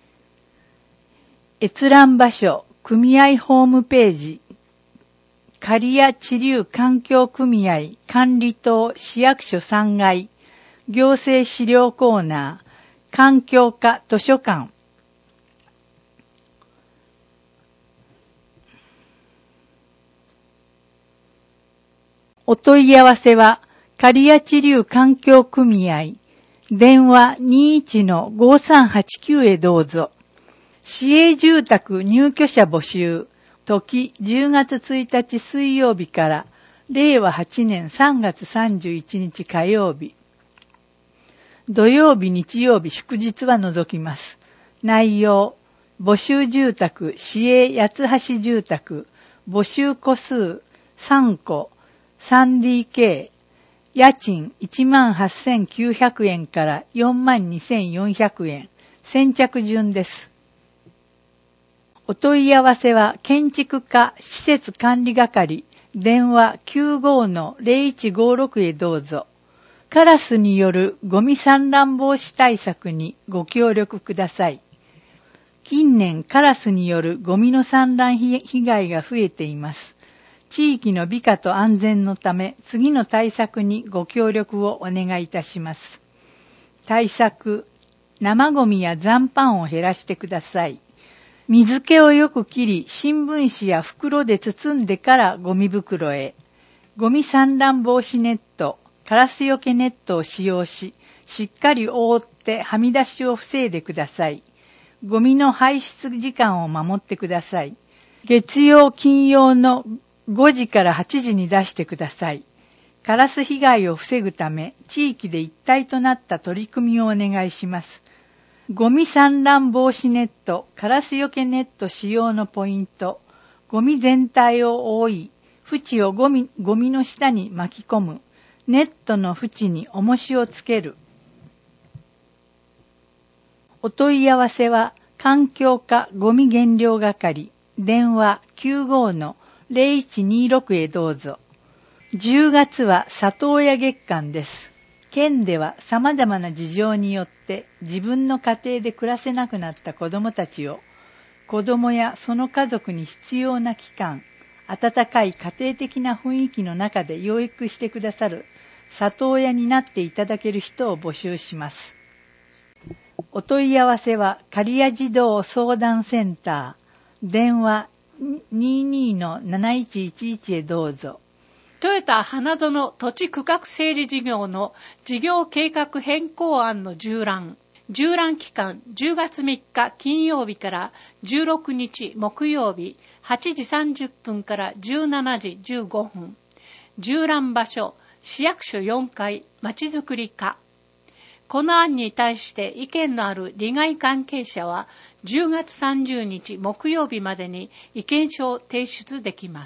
Speaker 1: 閲覧場所、組合ホームページ、刈谷知立環境組合管理棟市役所3階、行政資料コーナー、環境課図書館。お問い合わせは、刈谷知立環境組合、電話 21-5389 へどうぞ。市営住宅入居者募集、時10月1日水曜日から、令和8年3月31日火曜日。土曜日、日曜日、祝日は除きます。内容、募集住宅、市営八橋住宅、募集戸数3戸、3DK、家賃 18,900 円から 42,400 円、先着順です。お問い合わせは建築課施設管理係、電話 95-0156 へどうぞ。カラスによるゴミ散乱防止対策にご協力ください。近年カラスによるゴミの散乱被害が増えています。地域の美化と安全のため、次の対策にご協力をお願いいたします。対策、生ゴミや残飯を減らしてください。水気をよく切り、新聞紙や袋で包んでからゴミ袋へ。 ゴミ散乱防止ネット、カラスよけネットを使用し、しっかり覆ってはみ出しを防いでください。ゴミの排出時間を守ってください。月曜、金曜の5時から8時に出してください。カラス被害を防ぐため、地域で一体となった取り組みをお願いします。ゴミ散乱防止ネット、カラスよけネット使用のポイント。ゴミ全体を覆い、縁をゴミの下に巻き込む。ネットの縁に重しをつける。お問い合わせは、環境課ゴミ減量係、電話 95-0126 へどうぞ。10月は里親月間です。県では様々な事情によって自分の家庭で暮らせなくなった子どもたちを、子どもやその家族に必要な期間、温かい家庭的な雰囲気の中で養育してくださる里親になっていただける人を募集します。お問い合わせは刈谷児童相談センター、電話 22-7111 へどうぞ。
Speaker 2: トヨタ花園土地区画整理事業の事業計画変更案の縦覧期間10月3日金曜日から16日木曜日8時30分から17時15分。縦覧場所、市役所4階まちづくり課。この案に対して意見のある利害関係者は10月30日木曜日までに意見書を提出できます。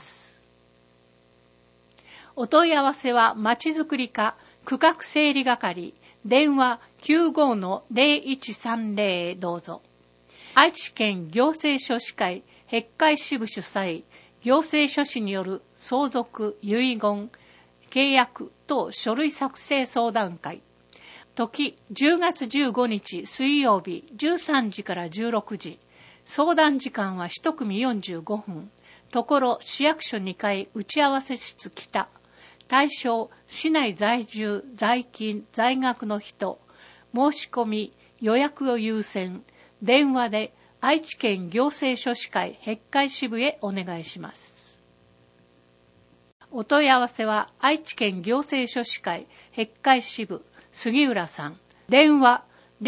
Speaker 2: お問い合わせはまちづくり課区画整理係、電話 95-0130 へどうぞ。愛知県行政書士会閉会支部主催、行政書士による相続、遺言、契約等書類作成相談会。時10月15日水曜日13時から16時。相談時間は1組45分。ところ市役所2階打ち合わせ室北。対象市内在住、在勤、在学の人。申し込み、予約を優先。電話で愛知県行政書士会閉会支部へお願いします。お問い合わせは愛知県行政書士会閉会支部杉浦さん。電話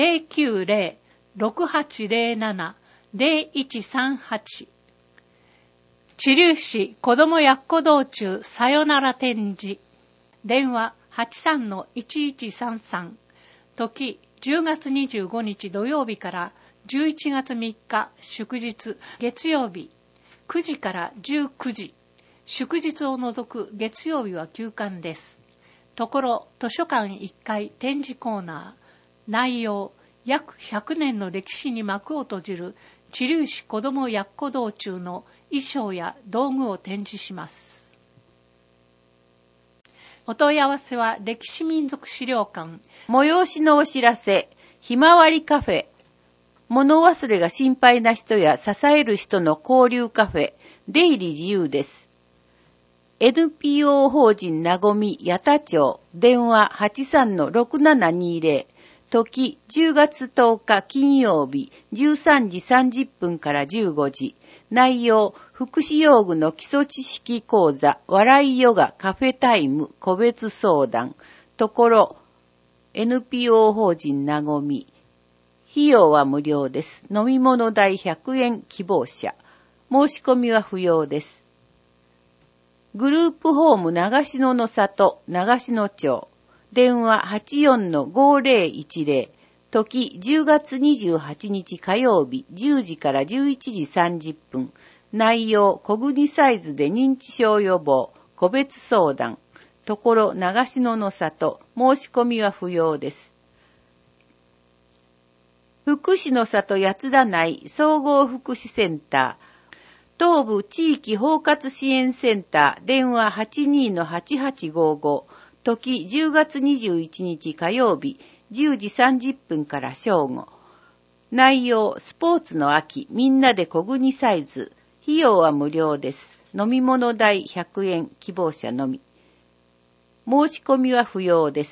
Speaker 2: 090-6807-0138。知立市子どもやっこ道中さよなら展示。電話 83-1133。時10月25日土曜日から11月3日祝日月曜日9時から19時。祝日を除く月曜日は休館です。ところ図書館1階展示コーナー。内容、約100年の歴史に幕を閉じる知立市子どもやっこ道中の衣装や道具を展示します。お問い合わせは歴史民族資料館。
Speaker 3: 催しのお知らせ、ひまわりカフェ。物忘れが心配な人や支える人の交流カフェ、出入り自由です。NPO 法人なごみ八田町、電話 83-6720。時10月10日金曜日13時30分から15時。内容、福祉用具の基礎知識講座、笑いヨガカフェタイム個別相談。ところ、NPO 法人なごみ。費用は無料です。飲み物代100円希望者。申し込みは不要です。グループホーム長篠の里、長篠町。電話 84-5010。時10月28日火曜日10時から11時30分。内容、小国サイズで認知症予防、個別相談。ところ長篠の里、申し込みは不要です。福祉の里八田内総合福祉センター。東部地域包括支援センター、電話 82-8855。時10月21日火曜日10時30分から正午。内容、スポーツの秋、みんなで小国サイズ。費用は無料です。飲み物代100円、希望者のみ。申し込みは不要です。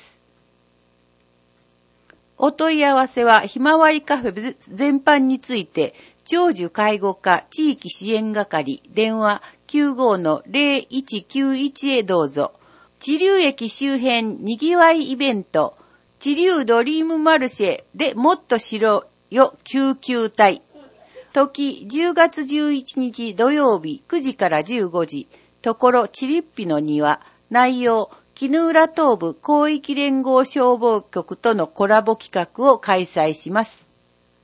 Speaker 3: お問い合わせは、ひまわりカフェ全般について、長寿介護課地域支援係、電話 95-0191 へどうぞ。 知立駅周辺にぎわいイベント、知立ドリームマルシェでもっとしろよ救急隊。時10月11日土曜日9時から15時、ところちりっぴの庭。内容、絹浦東部広域連合消防局とのコラボ企画を開催します。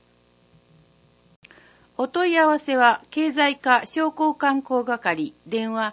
Speaker 3: お問い合わせは経済課商工観光係電話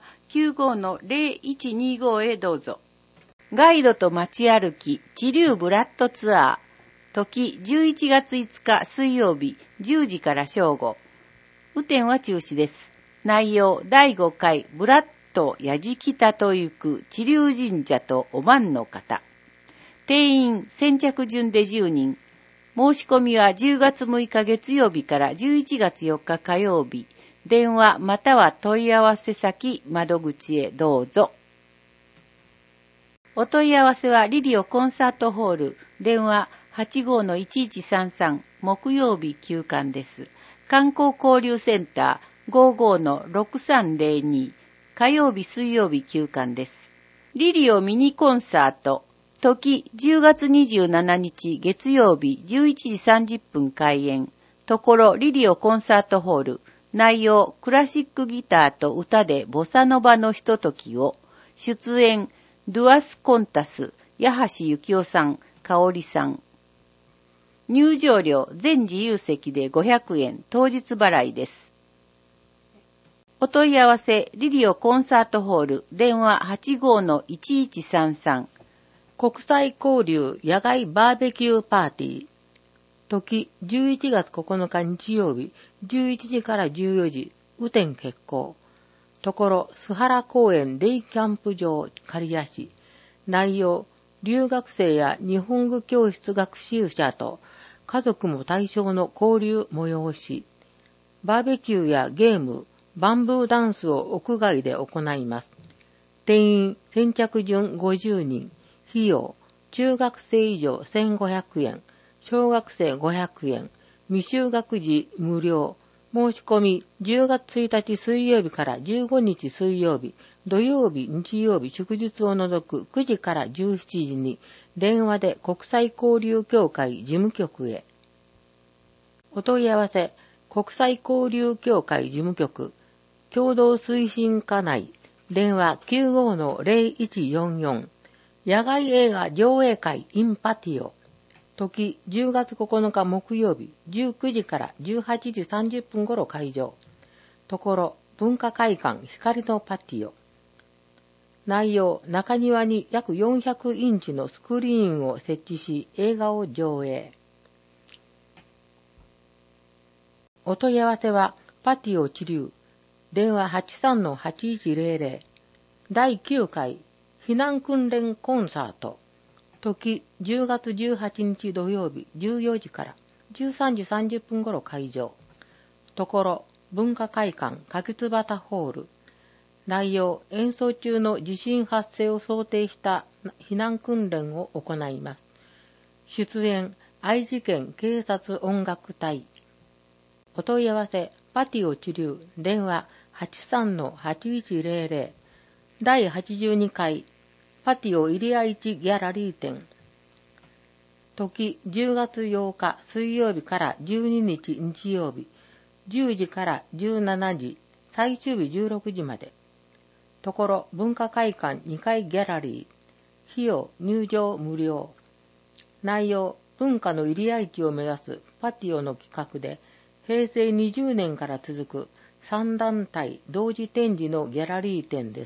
Speaker 3: 95-0125 へどうぞ。ガイドと街歩き知立ブラッドツアー。時11月5日水曜日10時から正午。雨天は中止です。内容第5回ブラッドやじきたと行く知立神社とお万の方。定員先着順で10人。申し込みは10月6日月曜日から11月4日火曜日。電話または問い合わせ先窓口へどうぞ。お問い合わせはリリオコンサートホール。電話 85-1133 木曜日休館です。観光交流センター 55-6302 火曜日水曜日休館です。リリオミニコンサート。時10月27日月曜日11時30分開演。ところリリオコンサートホール。内容クラシックギターと歌でボサノバのひとときを。出演ドゥアスコンタス、八橋幸夫さん、香織さん。入場料全自由席で500円、当日払いです。お問い合わせリリオコンサートホール。電話 85-1133。
Speaker 4: 国際交流野外バーベキューパーティー。時11月9日日曜日11時から14時。雨天決行。ところ須原公園デイキャンプ場刈谷市。内容留学生や日本語教室学習者と家族も対象の交流催し。バーベキューやゲーム、バンブーダンスを屋外で行います。定員先着順50人。費用、中学生以上1500円、小学生500円、未就学児無料。申し込み10月1日水曜日から15日水曜日、土曜日、日曜日、祝日を除く9時から17時に電話で国際交流協会事務局へ。お問い合わせ、国際交流協会事務局、共同推進課内、電話 95-0144。野外映画上映会 in パティオ。時10月9日木曜日19時から18時30分頃開場。ところ文化会館光のパティオ。内容中庭に約400インチのスクリーンを設置し映画を上映。お問い合わせはパティオ知立。電話 83-8100。第9回避難訓練コンサート。時10月18日土曜日14時から13時30分頃開場。ところ文化会館柿椿ホール。内容演奏中の地震発生を想定した避難訓練を行います。出演愛知県警察音楽隊。お問い合わせパティオ知立。電話 83-8100。第82回パティオ入谷一ギャラリー展。時10月8日水曜日から12日日曜日10時から17時、最終日16時まで。ところ文化会館2階ギャラリー。費用入場無料。内容文化の入谷市を目指すパティオの企画で、平成20年から続く3団体同時展示のギャラリー展です。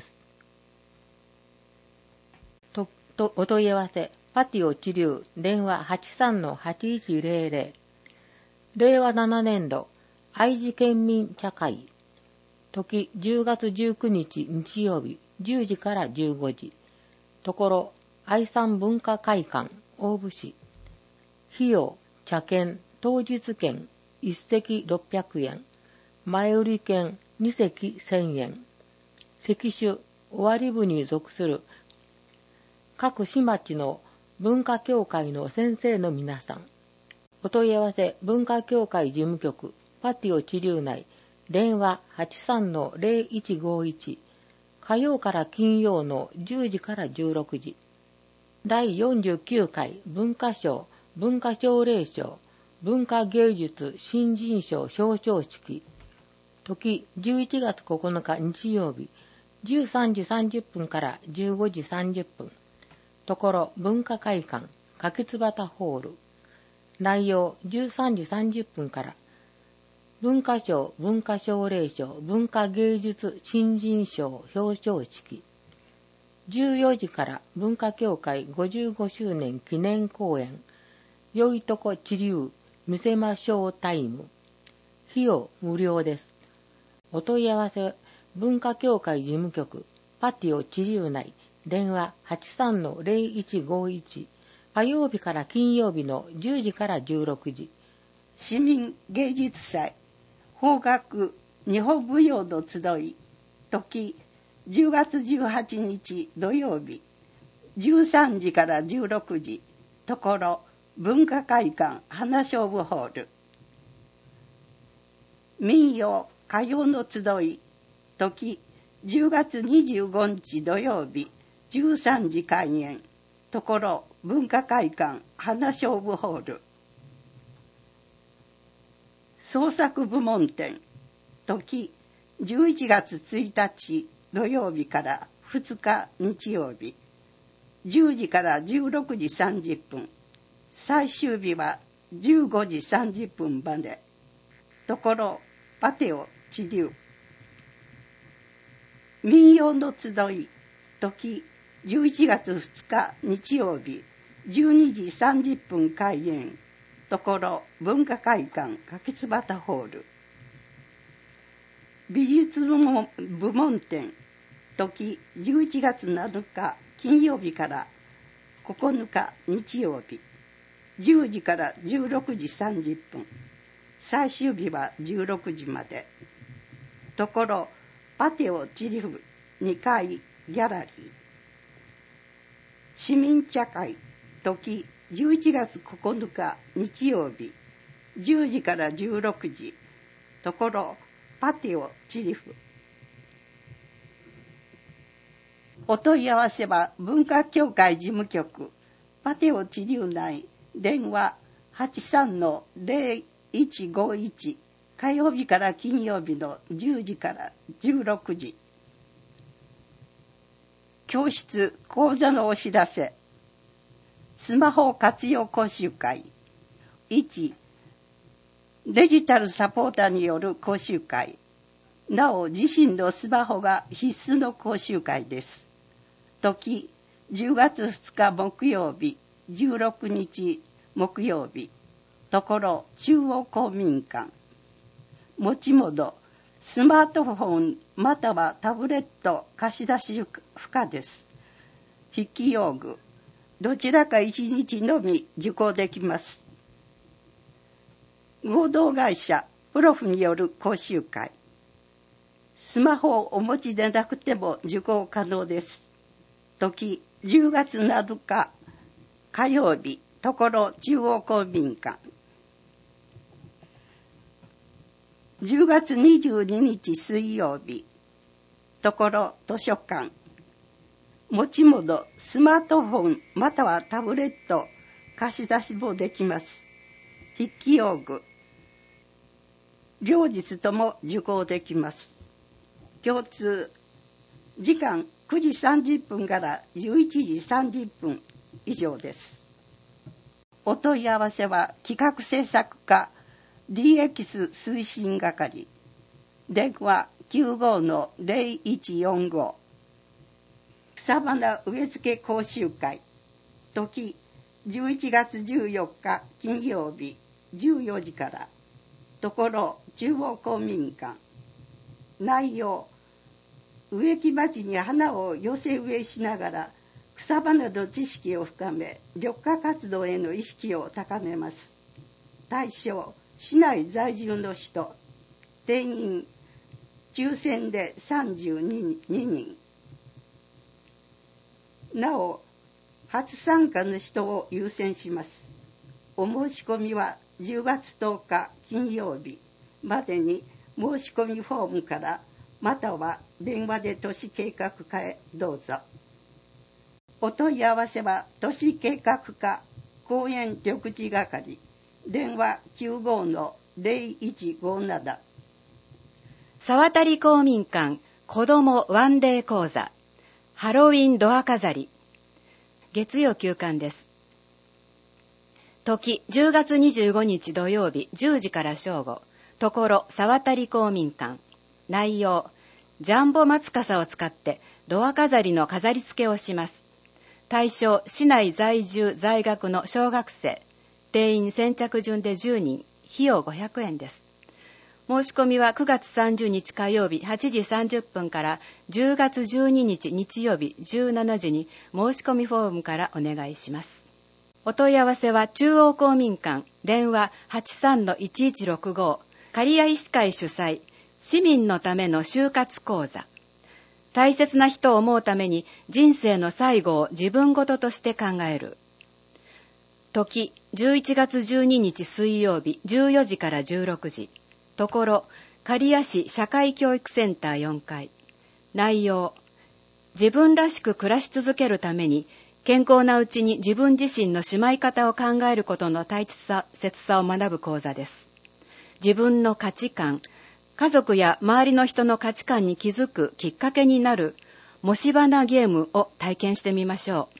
Speaker 4: お問い合わせパティオ知立。電話 83-8100。令和7年度愛知県民茶会。時10月19日日曜日10時から15時。ところ愛産文化会館大府市。費用茶券当日券1席600円。前売り券2席1000円。席種終わり部に属する各市町の文化協会の先生の皆さん。お問い合わせ文化協会事務局パティオ知立内。電話 83-0151。 火曜から金曜の10時から16時。第49回文化賞、文化奨励賞、文化芸術新人賞表彰式。時11月9日日曜日、13時30分から15時30分。ところ文化会館、柿椿ホール。内容13時30分から。文化賞、文化奨励賞、文化芸術新人賞表彰式。14時から文化協会55周年記念公演、よいとこちりゅう見せましょうタイム。費用無料です。お問い合わせ、文化協会事務局、パティオちりゅう内、電話 83-0151、火曜日から金曜日の10時から16時。
Speaker 5: 市民芸術祭、邦楽日本舞踊の集い、時10月18日土曜日、13時から16時、ところ文化会館花勝負ホール。民謡歌謡の集い、時10月25日土曜日、13時開演、ところ文化会館花勝負ホール。創作部門展、時11月1日土曜日から2日日曜日、10時から16時30分、最終日は15時30分まで、ところパテオちりゅう。民謡の集い、時11月2日日曜日、12時30分開演、ところ文化会館柿椿ホール。美術部門展、時11月7日金曜日から9日日曜日、10時から16時30分、最終日は16時まで、ところパテオチリフ2階ギャラリー。市民茶会、時11月9日日曜日、10時から16時、ところパテオチリフ。お問い合わせは文化協会事務局、パテオチリュウ内、電話 83-0151、火曜日から金曜日の10時から16時。教室講座のお知らせ。スマホ活用講習会。1、デジタルサポーターによる講習会。なお自身のスマホが必須の講習会です。時10月2日木曜日、16日木曜日、ところ中央公民館。持ち物、スマートフォンまたはタブレット貸し出し不可です。筆記用具、どちらか1日のみ受講できます。合同会社プロフによる講習会。スマホをお持ちでなくても受講可能です。時10月7日火曜日、ところ中央公民館。10月22日水曜日、ところ図書館。持ち物、スマートフォンまたはタブレット貸し出しもできます。筆記用具、両日とも受講できます。共通時間9時30分から11時30分以上です。お問い合わせは企画制作課 DX 推進係、電話 95-0145。 草花植え付け講習会、時11月14日金曜日14時から、ところ中央公民館。内容、植木鉢に花を寄せ植えしながら草花の知識を深め、緑化活動への意識を高めます。対象、市内在住の人。定員抽選で32人。なお初参加の人を優先します。お申し込みは10月10日金曜日までに申し込みフォームからまたは電話で都市計画課へどうぞ。お問い合わせは都市計画課公園緑地係、電話 95-0157。
Speaker 7: 沢渡公民館子どもワンデー講座、ハロウィンドア飾り、月曜休館です。時10月25日土曜日10時から正午、ところ沢渡公民館。内容、ジャンボ松笠を使ってドア飾りの飾り付けをします。対象、市内在住在学の小学生。定員先着順で10人、費用500円です。申し込みは9月30日火曜日8時30分から10月12日日曜日17時に申し込みフォームからお願いします。お問い合わせは中央公民館、電話 83-1165、刈谷医師会主催、市民のための就活講座。大切な人を思うために人生の最後を自分ごととして考える。時11月12日水曜日14時から16時。ところ刈谷市社会教育センター4階。内容、自分らしく暮らし続けるために健康なうちに自分自身のしまい方を考えることの大切さを学ぶ講座です。自分の価値観、家族や周りの人の価値観に気づくきっかけになる模試花ゲームを体験してみましょう。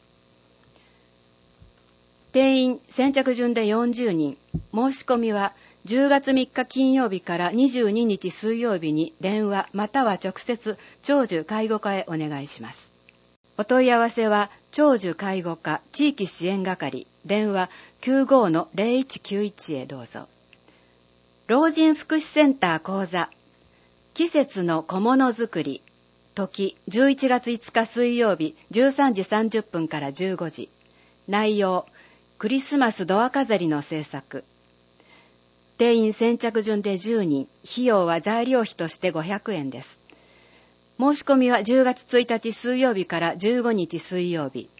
Speaker 7: 定員先着順で40人。申し込みは10月3日金曜日から22日水曜日に電話または直接長寿介護課へお願いします。お問い合わせは長寿介護課地域支援係、電話 95-0191 へどうぞ。老人福祉センター講座、季節の小物作り。時11月5日水曜日13時30分から15時。内容、クリスマスドア飾りの制作。定員先着順で10人、費用は材料費として500円です。申し込みは10月1日水曜日から15日水曜日。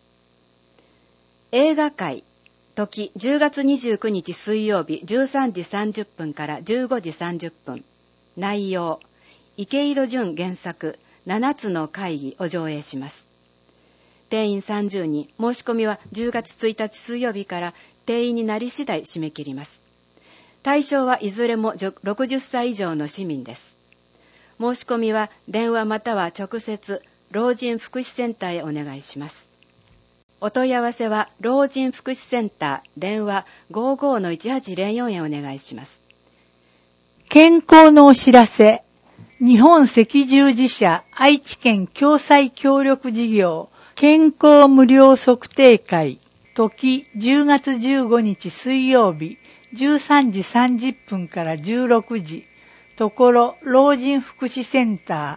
Speaker 7: 映画会、時10月29日水曜日13時30分から15時30分。内容、池井戸潤原作、7つの会議を上映します。定員30人、申し込みは10月1日水曜日から定員になり次第締め切ります。対象はいずれも60歳以上の市民です。申し込みは電話または直接老人福祉センターへお願いします。お問い合わせは老人福祉センター電話 55-1804 へお願いします。
Speaker 1: 健康のお知らせ。日本赤十字社愛知県共済協力事業健康無料測定会。時10月15日水曜日13時30分から16時。ところ老人福祉センタ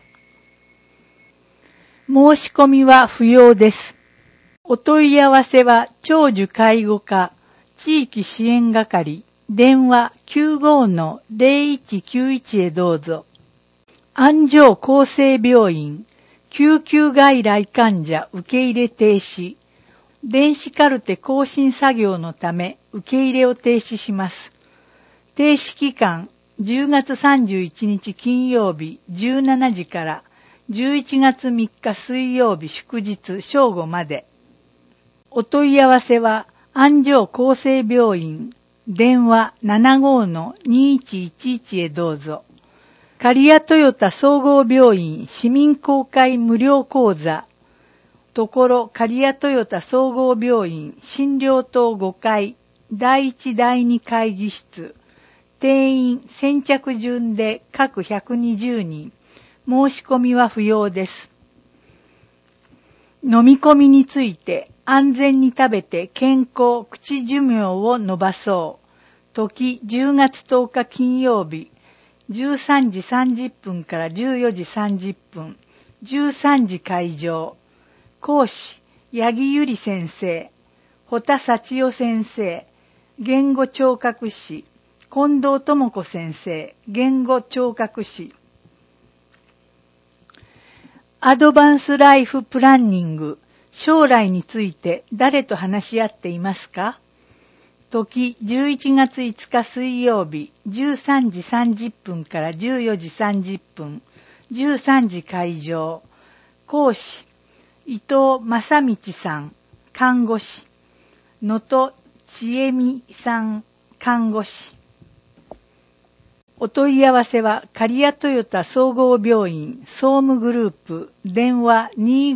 Speaker 1: ー。申し込みは不要です。お問い合わせは長寿介護課地域支援係電話 95-0191 へどうぞ。安城厚生病院救急外来患者受け入れ停止。電子カルテ更新作業のため受け入れを停止します。停止期間10月31日金曜日17時から11月3日水曜日祝日正午まで。お問い合わせは安城厚生病院電話 75-2111 へどうぞ。刈谷トヨタ総合病院市民公開無料講座。ところ刈谷トヨタ総合病院診療棟5階第1第2会議室。定員先着順で各120人。申し込みは不要です。飲み込みについて安全に食べて健康口寿命を延ばそう。時10月10日金曜日13時30分から14時30分。13時会場。講師八木由里先生、保田幸代先生、言語聴覚士近藤智子先生、言語聴覚士。アドバンスライフプランニング、将来について誰と話し合っていますか？時11月5日水曜日13時30分から14時30分。 13時会場。講師、伊藤正道さん、看護師。能登千恵美さん、看護師。お問い合わせは、刈谷トヨタ総合病院総務グループ電話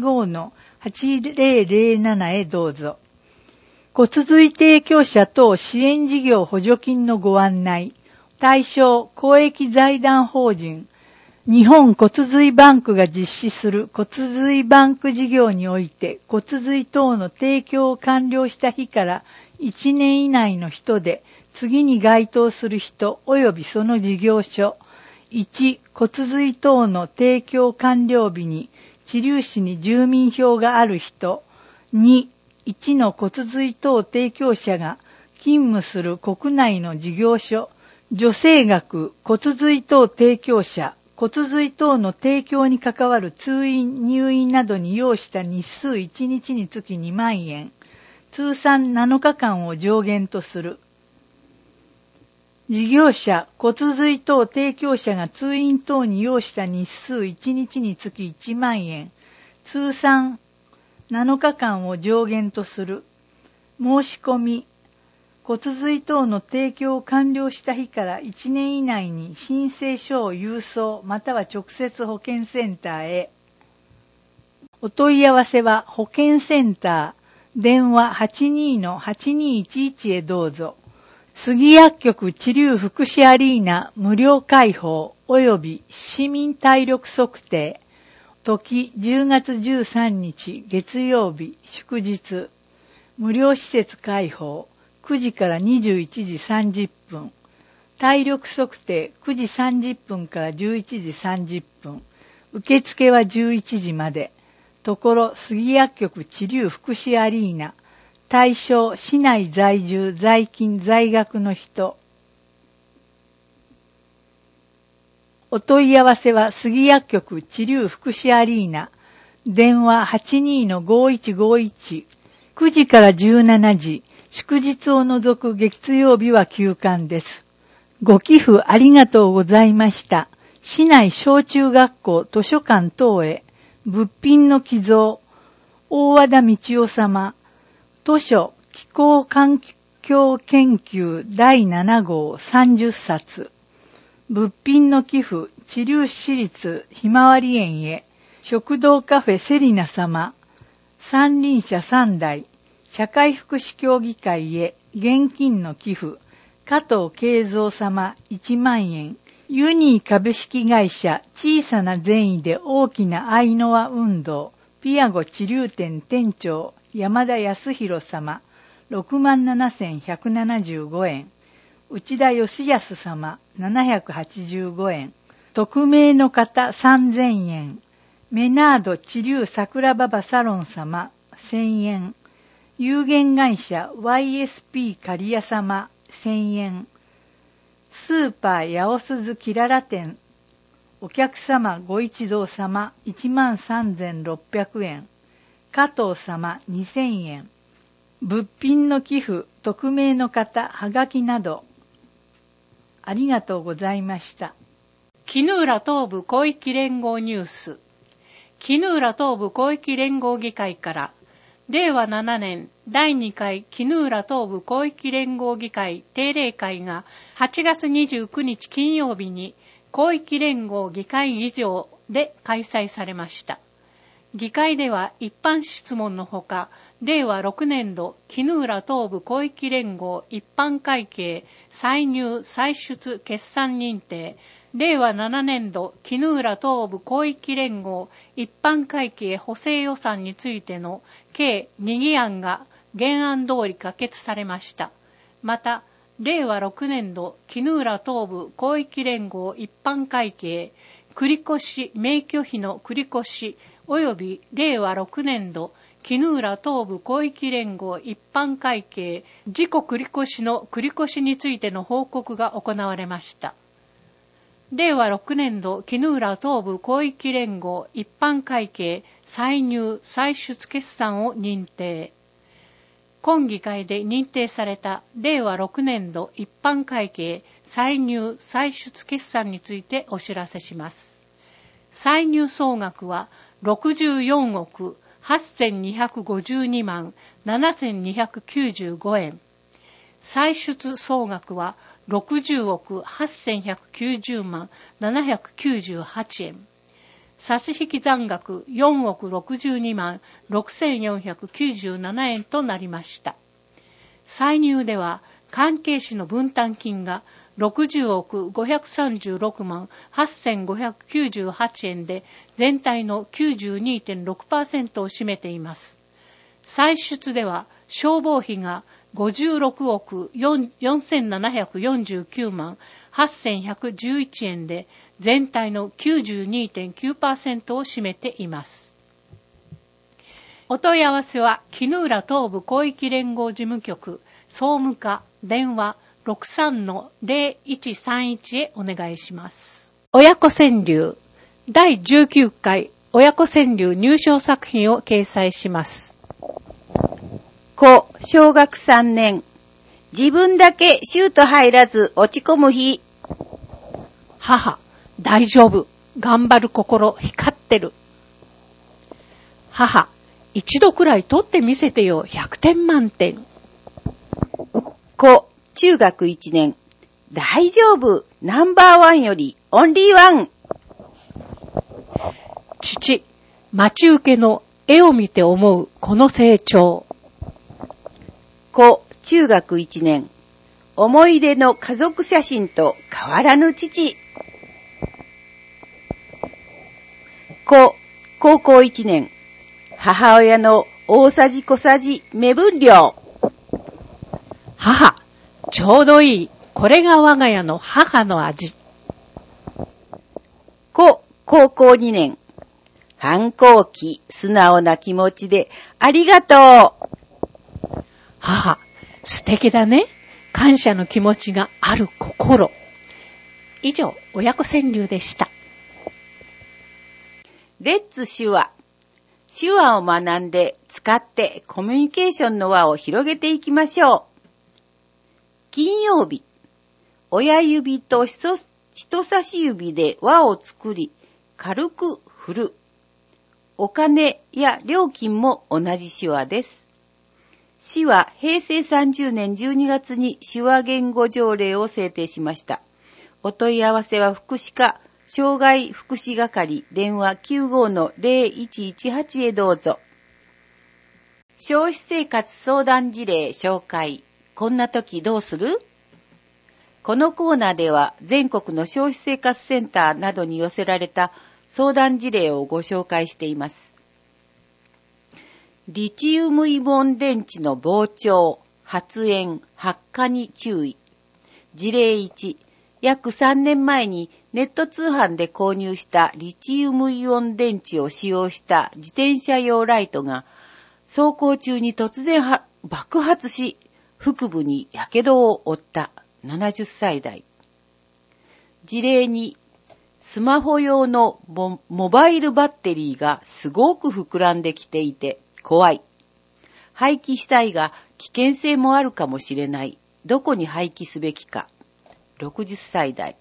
Speaker 1: 25-8007 へどうぞ。骨髄提供者等支援事業補助金のご案内。対象公益財団法人日本骨髄バンクが実施する骨髄バンク事業において骨髄等の提供を完了した日から1年以内の人で次に該当する人及びその事業所。1、骨髄等の提供完了日に知立市に住民票がある人。2、1の骨髄等提供者が勤務する国内の事業所。助成額、骨髄等提供者。骨髄等の提供に関わる通院、入院などに要した日数1日につき2万円。通算7日間を上限とする。事業者、骨髄等提供者が通院等に要した日数1日につき1万円。通算7日間を上限とする。申し込み。骨髄等の提供を完了した日から1年以内に申請書を郵送または直接保健センターへ。お問い合わせは保健センター電話 82-8211 へどうぞ。杉薬局治療福祉アリーナ無料開放及び市民体力測定。時10月13日月曜日祝日。無料施設開放。9時から21時30分。体力測定9時30分から11時30分。受付は11時まで。ところ杉薬局治療福祉アリーナ。対象市内在住在勤在学の人。お問い合わせは杉薬局治療福祉アリーナ。電話 82-5151。9時から17時。祝日を除く月曜日は休館です。ご寄付ありがとうございました。市内小中学校図書館等へ物品の寄贈。大和田道夫様。図書気候環境研究第7号30冊。物品の寄付知立市立ひまわり園へ。食堂カフェセリナ様。三輪車3台。社会福祉協議会へ現金の寄付、加藤慶三様1万円、ユニー株式会社小さな善意で大きなアイノワ運動、ピアゴ治療店店長山田康弘様67,175円、内田義康様785円、匿名の方3000円、メナード治療桜ババサロン様1000円、有限会社 YSP 刈谷様1000円。スーパー八尾鈴キララ店。お客様ご一同様 13,600 円。加藤様2000円。物品の寄付、匿名の方、はがきなど。ありがとうございました。
Speaker 2: 絹浦東部広域連合ニュース。絹浦東部広域連合議会から、令和7年第2回絹浦東部広域連合議会定例会が8月29日金曜日に広域連合議会議場で開催されました。議会では一般質問のほか、令和6年度絹浦東部広域連合一般会計歳入歳出決算認定、令和7年度絹浦東部広域連合一般会計補正予算についての計2議案が原案通り可決されました。また、令和6年度絹浦東部広域連合一般会計繰越免許費の繰越及び令和6年度絹浦東部広域連合一般会計自己繰越の繰越についての報告が行われました。令和6年度絹浦東部広域連合一般会計歳入歳出決算を認定。今議会で認定された令和6年度一般会計歳入歳出決算についてお知らせします。 歳入総額は64億8252万7295円。歳出総額は60億8190万798円。差引残額4億62万6497円となりました。歳入では関係費の分担金が60億536万8598円で全体の 92.6% を占めています。歳出では消防費が56億4749万8111円で全体の 92.9% を占めています。お問い合わせは絹浦東部広域連合事務局総務課電話 63-0131 へお願いします。親子川柳第19回親子川柳入賞作品を掲載します。
Speaker 3: 子、小学3年。自分だけシュート入らず落ち込む日。
Speaker 2: 母、大丈夫。頑張る心光ってる。母、一度くらい取ってみせてよ。100点満点。
Speaker 3: 子、中学1年。大丈夫。ナンバーワンよりオンリーワン。
Speaker 2: 父、待ち受けの絵を見て思うこの成長。
Speaker 3: 子、中学1年。思い出の家族写真と変わらぬ父。子、高校1年。母親の大さじ小さじ目分量。
Speaker 2: 母、ちょうどいい。これが我が家の母の味。
Speaker 3: 子、高校2年。反抗期、素直な気持ちでありがとう。
Speaker 2: 母、素敵だね。感謝の気持ちがある心。以上、親子川柳でした。
Speaker 3: レッツ手話。手話を学んで使ってコミュニケーションの輪を広げていきましょう。金曜日。親指と人差し指で輪を作り、軽く振る。お金や料金も同じ手話です。市は平成30年12月に手話言語条例を制定しました。お問い合わせは福祉課障害福祉係電話 95-0118 へどうぞ。消費生活相談事例紹介。こんな時どうする？このコーナーでは全国の消費生活センターなどに寄せられた相談事例をご紹介しています。リチウムイオン電池の膨張、発煙、発火に注意。事例1、約3年前にネット通販で購入したリチウムイオン電池を使用した自転車用ライトが走行中に突然爆発し、腹部に火傷を負った70歳代。事例2、スマホ用のモバイルバッテリーがすごく膨らんできていて怖い。廃棄したいが危険性もあるかもしれない。どこに廃棄すべきか。60歳代。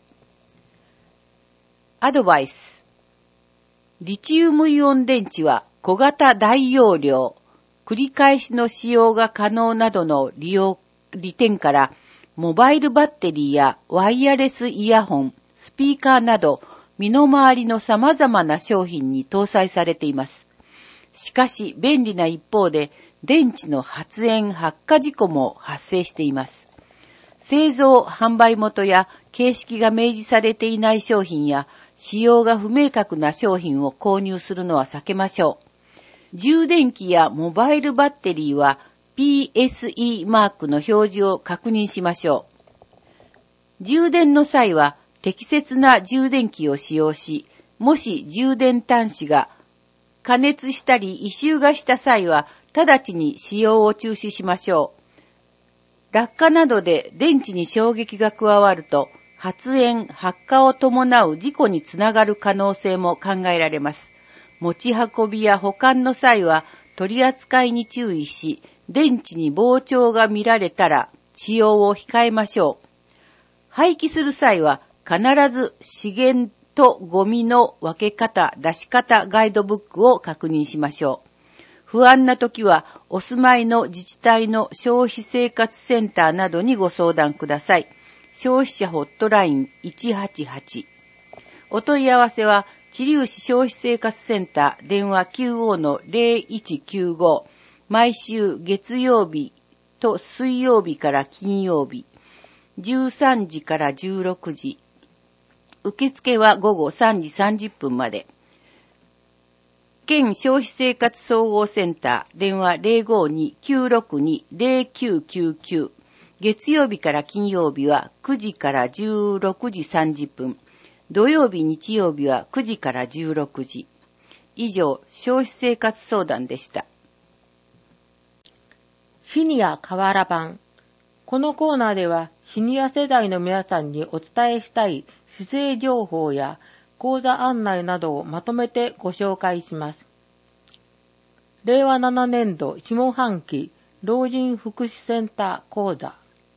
Speaker 3: アドバイス。リチウムイオン電池は小型大容量、繰り返しの使用が可能などの利点からモバイルバッテリーやワイヤレスイヤホン、スピーカーなど身の回りの様々な商品に搭載されています。しかし便利な一方で電池の発煙・発火事故も発生しています。製造・販売元や形式が明示されていない商品や使用が不明確な商品を購入するのは避けましょう。充電器やモバイルバッテリーは PSE マークの表示を確認しましょう。充電の際は適切な充電器を使用し、もし充電端子が加熱したり異臭がした際は直ちに使用を中止しましょう。落下などで電池に衝撃が加わると発煙・発火を伴う事故につながる可能性も考えられます。持ち運びや保管の際は取り扱いに注意し、電池に膨張が見られたら使用を控えましょう。廃棄する際は必ず資源とゴミの分け方、出し方ガイドブックを確認しましょう。不安な時はお住まいの自治体の消費生活センターなどにご相談ください。消費者ホットライン188。お問い合わせは知立市消費生活センター電話 95-0195 毎週月曜日と水曜日から金曜日13時から16時。受付は午後3時30分まで。県消費生活総合センター電話 052-962-0999 月曜日から金曜日は9時から16時30分土曜日日曜日は9時から16時。以上、消費生活相談でした。
Speaker 4: シニア河原版。このコーナーではシニア世代の皆さんにお伝えしたい市政情報や講座案内などをまとめてご紹介します。令和7年度下半期老人福祉センター講座。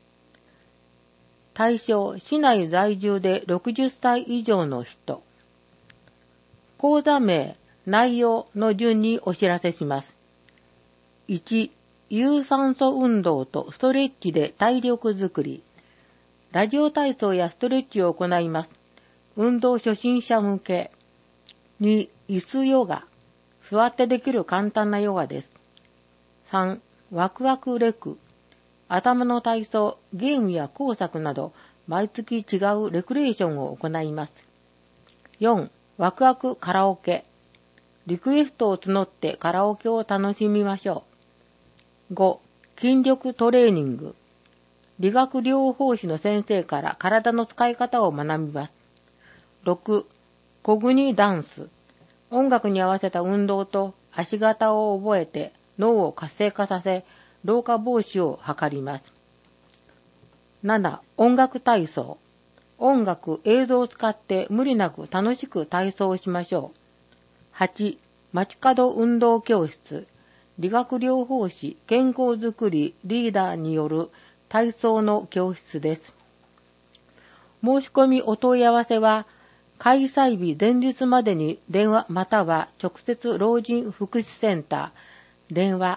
Speaker 4: 対象、市内在住で60歳以上の人。講座名、内容の順にお知らせします。1、有酸素運動とストレッチで体力づくり。ラジオ体操やストレッチを行います。運動初心者向け。2、椅子ヨガ。座ってできる簡単なヨガです。3、ワクワクレク。頭の体操、ゲームや工作など、毎月違うレクレーションを行います。4、ワクワクカラオケ。リクエストを募ってカラオケを楽しみましょう。5、筋力トレーニング。理学療法士の先生から体の使い方を学びます。6、コグニダンス。音楽に合わせた運動と足型を覚えて脳を活性化させ、老化防止を図ります。7、音楽体操。音楽、映像を使って無理なく楽しく体操をしましょう。8、街角運動教室。理学療法士、健康づくりリーダーによる体操の教室です。申し込みお問い合わせは、開催日前日までに電話または直接老人福祉センター、電話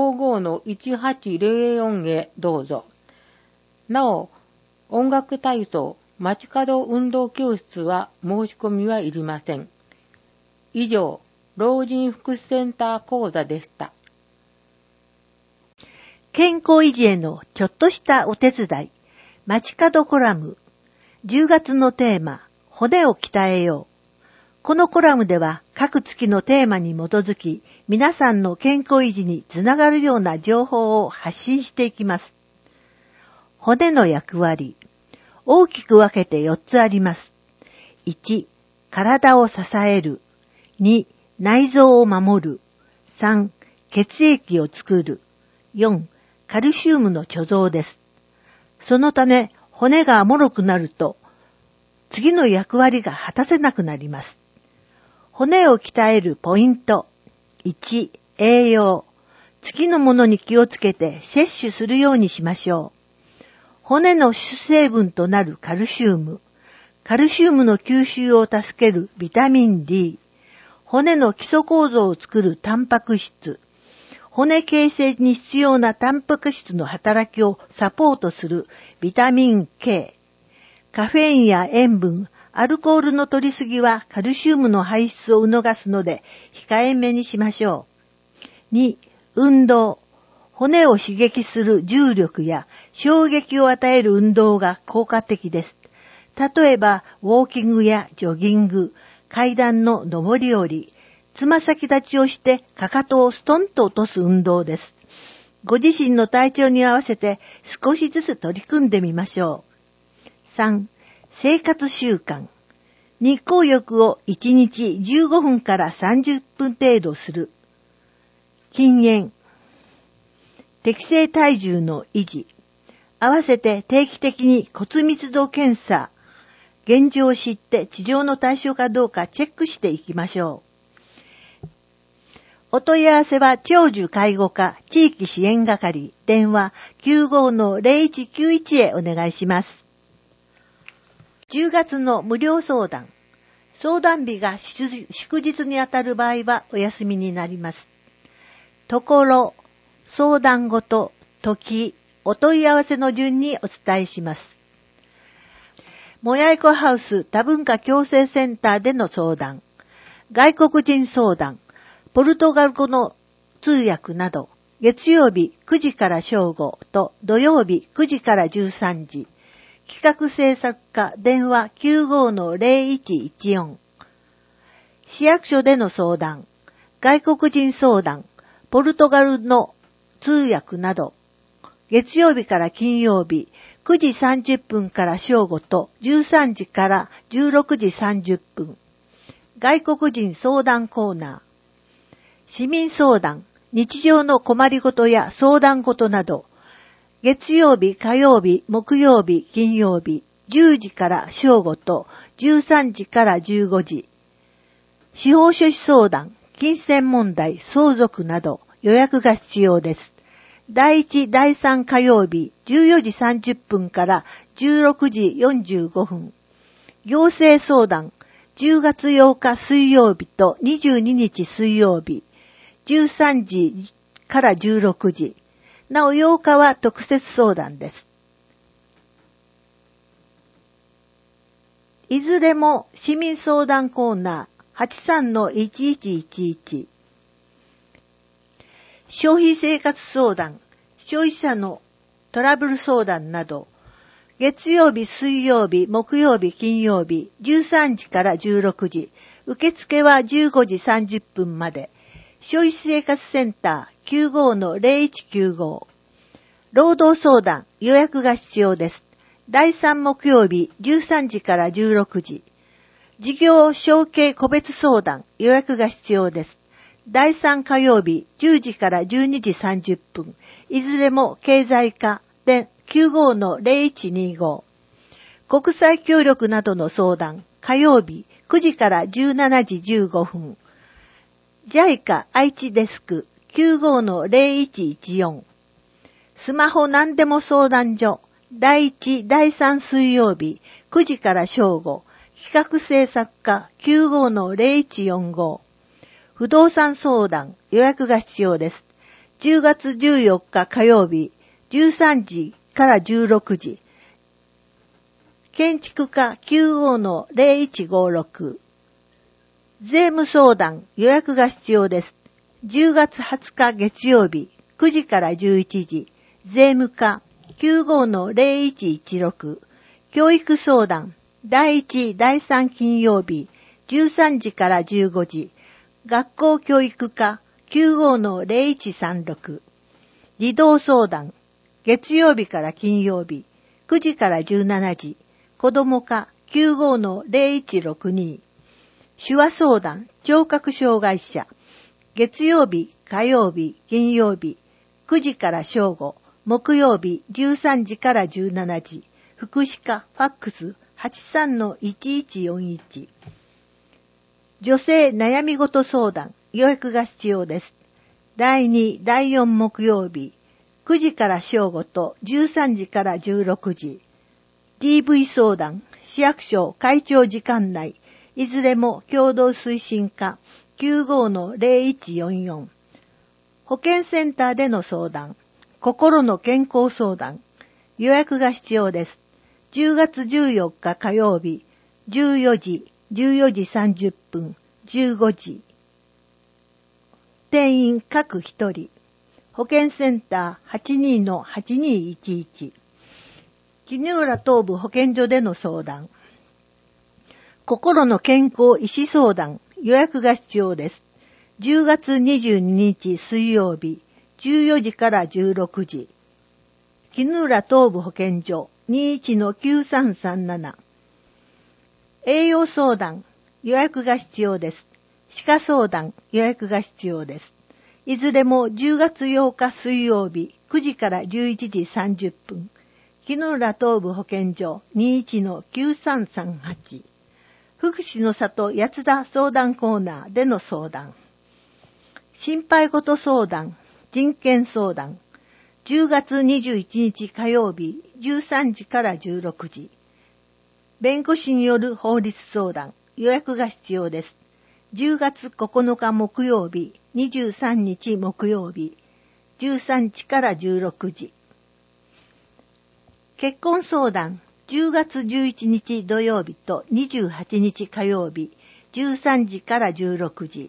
Speaker 4: 55-1804 へどうぞ。なお、音楽体操、街角運動教室は申し込みはいりません。以上、老人福祉センター講座でした。
Speaker 1: 健康維持へのちょっとしたお手伝い。街角コラム。10月のテーマ、骨を鍛えよう。このコラムでは各月のテーマに基づき、皆さんの健康維持につながるような情報を発信していきます。骨の役割。大きく分けて4つあります。1、体を支える。2、内臓を守る。3、血液を作る。4、カルシウムの貯蔵です。そのため、骨が脆くなると、次の役割が果たせなくなります。骨を鍛えるポイント。1、栄養。次のものに気をつけて摂取するようにしましょう。骨の主成分となるカルシウム。カルシウムの吸収を助けるビタミン D。骨の基礎構造を作るタンパク質。骨形成に必要なタンパク質の働きをサポートするビタミン K。カフェインや塩分、アルコールの摂りすぎはカルシウムの排出を促すので控えめにしましょう。2、運動。骨を刺激する重力や衝撃を与える運動が効果的です。例えば、ウォーキングやジョギング、階段の上り下り、つま先立ちをしてかかとをストンと落とす運動です。ご自身の体調に合わせて少しずつ取り組んでみましょう。3、生活習慣。日光浴を1日15分から30分程度する。禁煙。適正体重の維持。合わせて定期的に骨密度検査。現状を知って治療の対象かどうかチェックしていきましょう。お問い合わせは長寿介護課地域支援係電話 95-0191 へお願いします。10月の無料相談。
Speaker 8: 相談日が祝日にあたる場合はお休みになります。ところ、相談事、時、お問い合わせの順にお伝えします。もやいこハウス多文化共生センターでの相談、外国人相談、ポルトガル語の通訳など、月曜日9時から正午と土曜日9時から13時、企画制作課電話 95-0114、市役所での相談、外国人相談、ポルトガルの通訳など、月曜日から金曜日9時30分から正午と13時から16時30分、外国人相談コーナー、市民相談、日常の困りごとや相談事など、月曜日、火曜日、木曜日、金曜日、10時から正午と13時から15時。司法書士相談、金銭問題、相続など予約が必要です。第1、第3火曜日、14時30分から16時45分。行政相談、10月8日水曜日と22日水曜日、13時から16時。なお8日は特設相談です。いずれも市民相談コーナー 83-1111。消費生活相談、消費者のトラブル相談など、月曜日、水曜日、木曜日、金曜日、13時から16時、受付は15時30分まで。消費生活センター 95-0195。労働相談、予約が必要です。第3木曜日13時から16時。事業承継個別相談、予約が必要です。第3火曜日10時から12時30分。いずれも経済課で 95-0125。国際協力などの相談、火曜日9時から17時15分。JICA 愛知デスク 95-0114。スマホ何でも相談所、第1、第3水曜日9時から正午。企画制作課 95-0145。不動産相談、予約が必要です。10月14日火曜日13時から16時。建築課 95-0156。税務相談、予約が必要です。10月20日月曜日9時から11時。税務課 95-0116。教育相談、第1、第3金曜日13時から15時。学校教育課 95-0136。児童相談、月曜日から金曜日9時から17時。子ども課 95-0162。手話相談、聴覚障害者。月曜日、火曜日、金曜日、9時から正午。木曜日、13時から17時。福祉課、ファックス、83-1141。女性悩み事相談、予約が必要です。第2、第4木曜日、9時から正午と13時から16時。DV 相談、市役所会長時間内。いずれも共同推進課 95-0144。保健センターでの相談、心の健康相談、予約が必要です。10月14日火曜日、14時、14時30分、15時。定員各1人。保健センター 82-8211。絹浦東部保健所での相談。心の健康医師相談、予約が必要です。10月22日水曜日、14時から16時。絹浦東部保健所 21-9337。栄養相談、予約が必要です。歯科相談、予約が必要です。いずれも10月8日水曜日、9時から11時30分。絹浦東部保健所 21-9338。福祉の里八田相談コーナーでの相談。心配事相談、人権相談。10月21日火曜日13時から16時。弁護士による法律相談、 予約が必要です。10月9日木曜日、23日木曜日、13時から16時。結婚相談、10月11日土曜日と28日火曜日、13時から16時。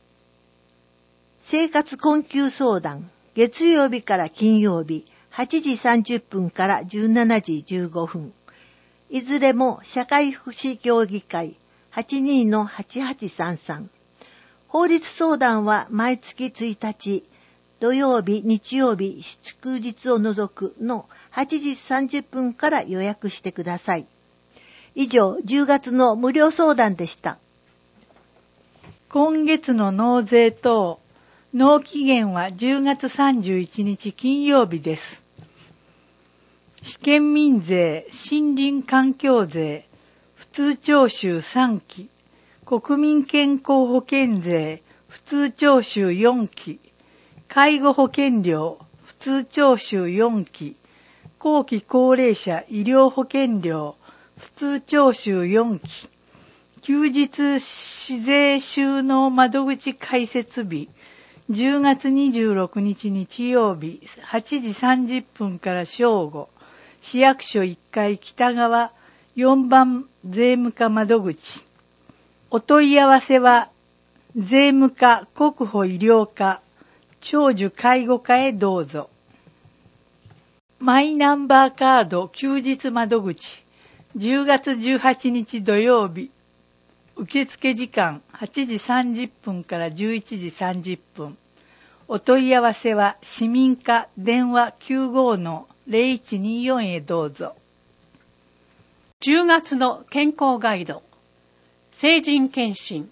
Speaker 8: 生活困窮相談、月曜日から金曜日、8時30分から17時15分。いずれも社会福祉協議会 82-8833。法律相談は毎月1日、土曜日、日曜日、祝日を除くの8時30分から予約してください。以上、10月の無料相談でした。
Speaker 1: 今月の納税等、納期限は10月31日金曜日です。試験民税、森林環境税、普通徴収3期、国民健康保険税、普通徴収4期、介護保険料、普通徴収4期、後期高齢者医療保険料、普通徴収4期、休日市税収納窓口開設日、10月26日日曜日、8時30分から正午、市役所1階北側4番税務課窓口。お問い合わせは、税務課、国保医療課、長寿介護課へどうぞ。マイナンバーカード休日窓口、10月18日土曜日、受付時間8時30分から11時30分。お問い合わせは市民課電話 95-0124 へどうぞ。
Speaker 2: 10月の健康ガイド、成人検診。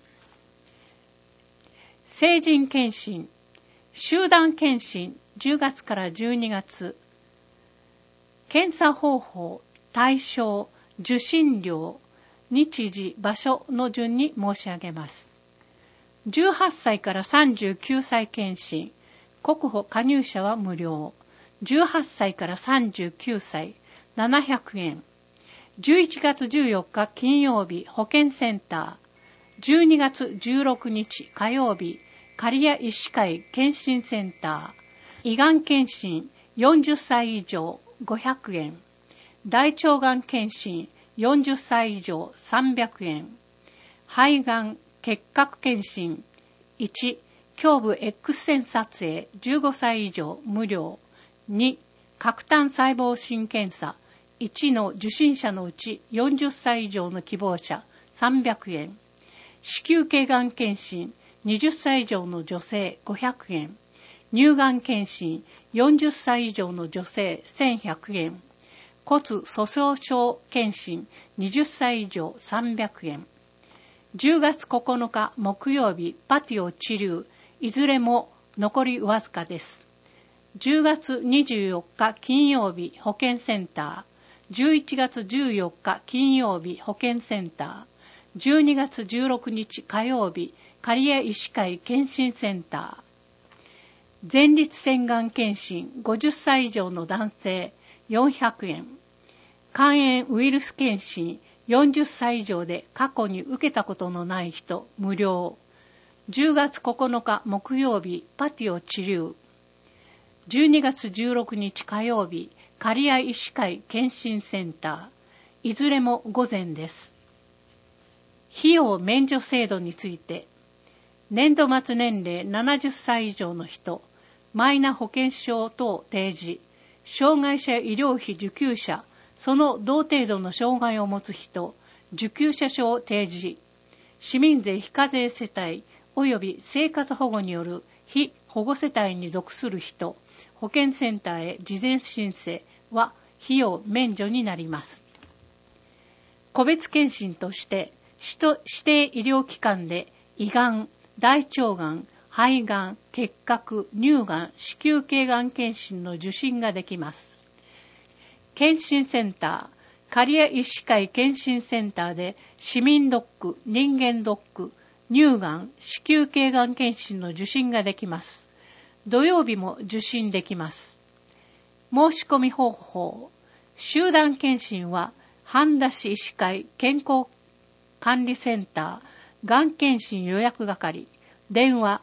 Speaker 2: 成人検診、集団検診10月から12月。検査方法、対象、受診料、日時、場所の順に申し上げます。18歳から39歳検診、国保加入者は無料。18歳から39歳、700円。11月14日金曜日、保健センター。12月16日火曜日、刈谷医師会検診センター。胃がん検診、40歳以上、500円。大腸がん検診、40歳以上300円。肺がん結核検診1、胸部 X 線撮影15歳以上無料。2、核炭細胞診検査1の受診者のうち40歳以上の希望者300円。子宮頸がん検診20歳以上の女性500円。乳がん検診40歳以上の女性1100円。骨粗鬆症検診20歳以上300円。10月9日木曜日パティオ治療、いずれも残りわずかです。10月24日金曜日保健センター、11月14日金曜日保健センター、12月16日火曜日刈谷医師会検診センター。前立腺がん検診50歳以上の男性400円。肝炎ウイルス検診40歳以上で過去に受けたことのない人無料。10月9日木曜日パティオ治療。12月16日火曜日刈谷医師会検診センター。いずれも午前です。費用免除制度について、年度末年齢70歳以上の人、マイナ保険証等提示、障害者医療費受給者、その同程度の障害を持つ人、受給者証提示、市民税非課税世帯及び生活保護による非保護世帯に属する人、保健センターへ事前申請は費用免除になります。個別検診として指定医療機関で胃がん、大腸がん、肺がん、結核、乳がん、子宮頸がん検診の受診ができます。検診センター、刈谷医師会検診センターで市民ドック、人間ドック、乳がん、子宮頸がん検診の受診ができます。土曜日も受診できます。申し込み方法、集団検診は半田市医師会健康管理センターがん検診予約係、電話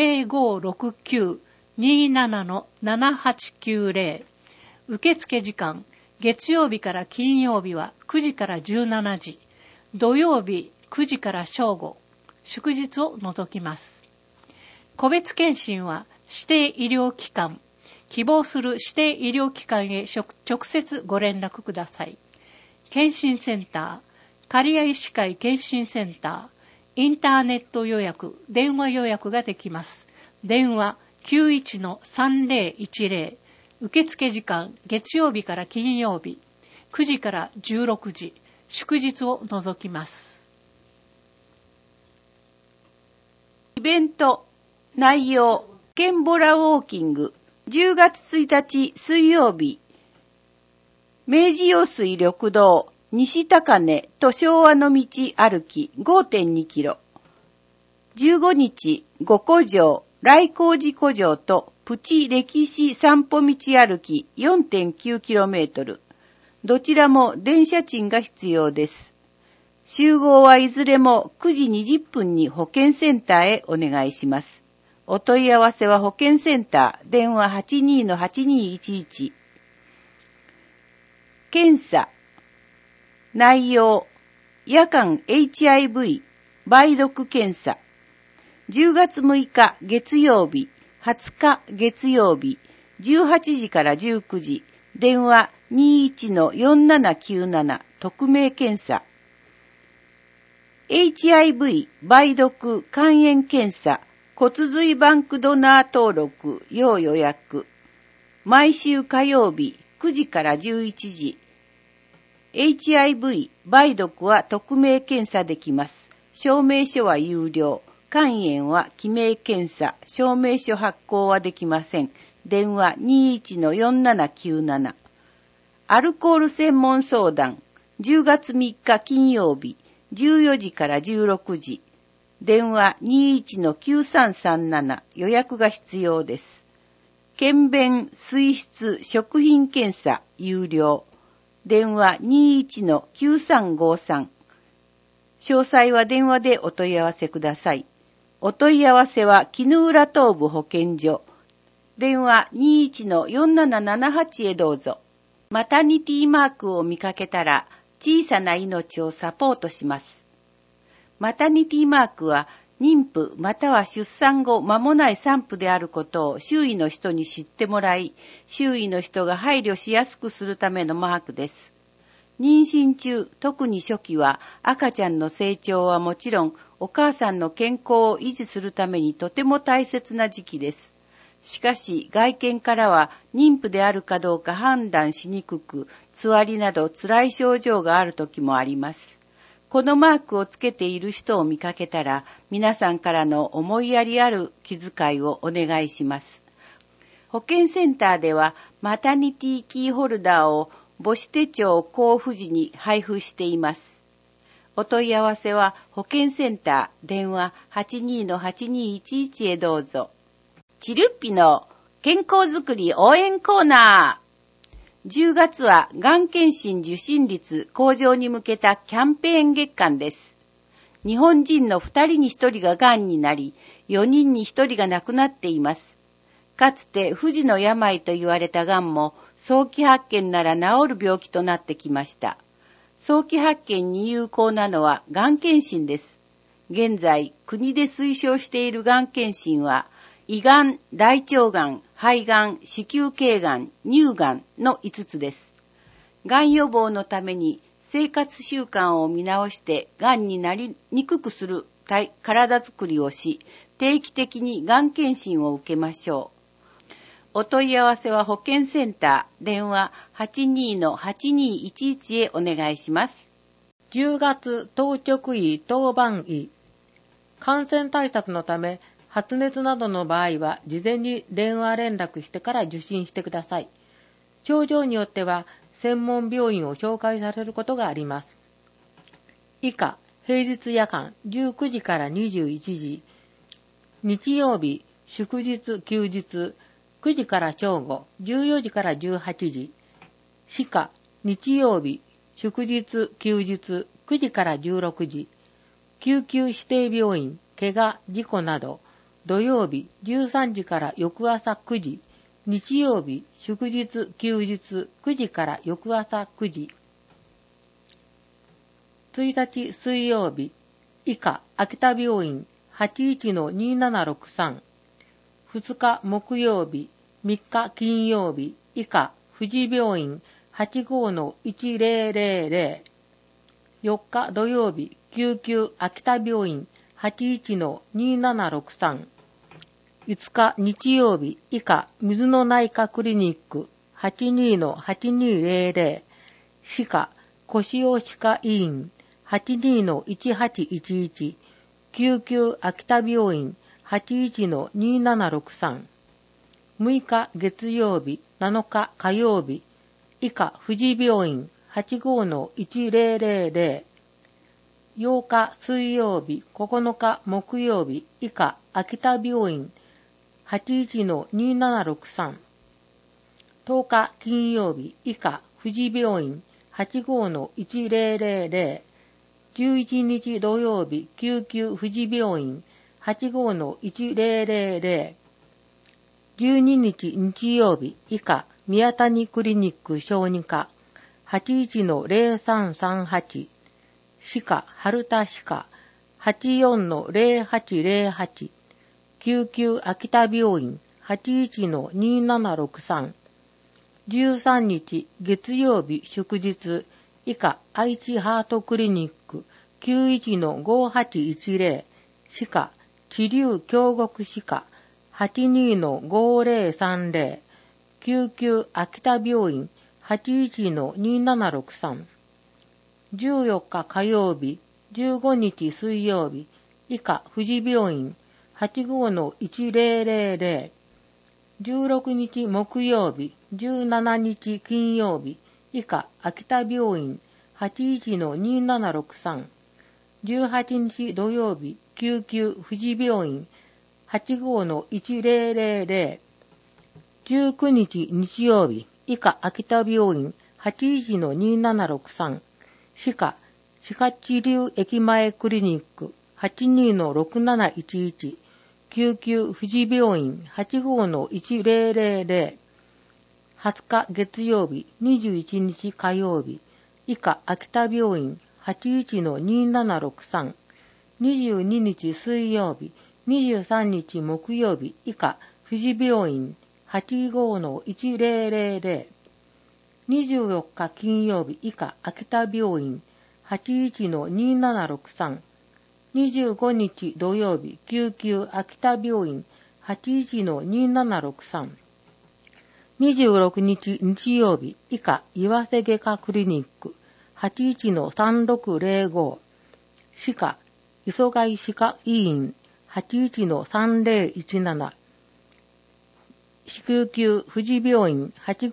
Speaker 2: 0569-27-7890。 受付時間、月曜日から金曜日は9時から17時、土曜日9時から正午、祝日を除きます。個別検診は指定医療機関、希望する指定医療機関へ直接ご連絡ください。検診センター、刈谷医師会検診センター、インターネット予約、電話予約ができます。電話 91-3010。 受付時間、月曜日から金曜日、9時から16時、祝日を除きます。
Speaker 3: イベント内容、ケンボラウォーキング、10月1日水曜日、明治用水緑道、西高根と昭和の道歩き 5.2 キロ。15日、五古城、来光寺古城とプチ歴史散歩道歩き 4.9 キロメートル。どちらも電車賃が必要です。集合はいずれも9時20分に保健センターへお願いします。お問い合わせは保健センター、電話 82-8211。検査。内容。夜間 HIV 梅毒検査。10月6日月曜日、20日月曜日、18時から19時、電話 21-4797 匿名検査。HIV 梅毒肝炎検査、骨髄バンクドナー登録要予約。毎週火曜日9時から11時。HIV 梅毒は匿名検査できます。証明書は有料。肝炎は記名検査、証明書発行はできません。電話 21-4797。アルコール専門相談、10月3日金曜日、14時から16時。電話 21-9337。予約が必要です。検便、水質、食品検査、有料。電話 21-9353。詳細は電話でお問い合わせください。お問い合わせは絹浦東部保健所。電話 21-4778 へどうぞ。マタニティマークを見かけたら小さな命をサポートします。マタニティマークは妊婦または出産後間もない産婦であることを周囲の人に知ってもらい、周囲の人が配慮しやすくするためのマークです。妊娠中、特に初期は赤ちゃんの成長はもちろん、お母さんの健康を維持するためにとても大切な時期です。しかし、外見からは妊婦であるかどうか判断しにくく、つわりなど辛い症状がある時もあります。このマークをつけている人を見かけたら、皆さんからの思いやりある気遣いをお願いします。保健センターでは、マタニティキーホルダーを母子手帳交付時に配布しています。お問い合わせは保健センター電話 82-8211 へどうぞ。チルッピの健康づくり応援コーナー。10月はがん検診受診率向上に向けたキャンペーン月間です。日本人の2人に1人ががんになり、4人に1人が亡くなっています。かつて不治の病と言われたがんも早期発見なら治る病気となってきました。早期発見に有効なのはがん検診です。現在、国で推奨しているがん検診は、胃がん、大腸がん、肺がん、子宮頸がん、乳がんの5つです。がん予防のために生活習慣を見直してがんになりにくくする体づくりをし、定期的にがん検診を受けましょう。お問い合わせは保健センター電話 82-8211 へお願いします。
Speaker 4: 10月当直医当番医。感染対策のため発熱などの場合は事前に電話連絡してから受診してください。症状によっては専門病院を紹介されることがあります。以下、平日夜間19時から21時、日曜日、祝日、休日、9時から正午、14時から18時。歯科、日曜日、祝日、休日、9時から16時。 救急指定病院、怪我、事故など、土曜日13時から翌朝9時、日曜日、祝日、休日9時から翌朝9時。1日水曜日、以下、秋田病院 81-2763。2日木曜日、3日金曜日、以下、富士病院 85-1000。4日土曜日、救急秋田病院 81-2763。5日日曜日、以下、水野内科クリニック 82-8200。歯科、腰尾歯科医院 82-1811。救急秋田病院 81-2763。6日月曜日、7日火曜日、以下富士病院 85-1000。8日水曜日、9日木曜日、以下秋田病院 81-2763。10日金曜日、以下富士病院 85-1000。11日土曜日、救急富士病院 85-1000。12日日曜日、以下宮谷クリニック小児科 81-0338。歯科春田歯科 84-0808。救急秋田病院 81-2763。13日月曜日祝日、以下愛知ハートクリニック 91-5810。歯科知立京極歯科 82-5030。救急秋田病院 81-2763。14日火曜日、15日水曜日、以下富士病院 85-1000。16日木曜日、17日金曜日、以下秋田病院 81-2763。18日土曜日、救急富士病院 85-1000。19日日曜日、以下秋田病院 81-2763。歯科治療駅前クリニック 82-6711。救急富士病院 85-1000。20日月曜日、21日火曜日、以下秋田病院 81-2763。22日水曜日、23日木曜日、以下富士病院 85-1000。24日金曜日、以下秋田病院 81-2763。25日土曜日、救急秋田病院 81-2763。26日日曜日、以下岩瀬外科クリニック 81-3605。歯科磯貝歯科医院 81-3017。救急富士病院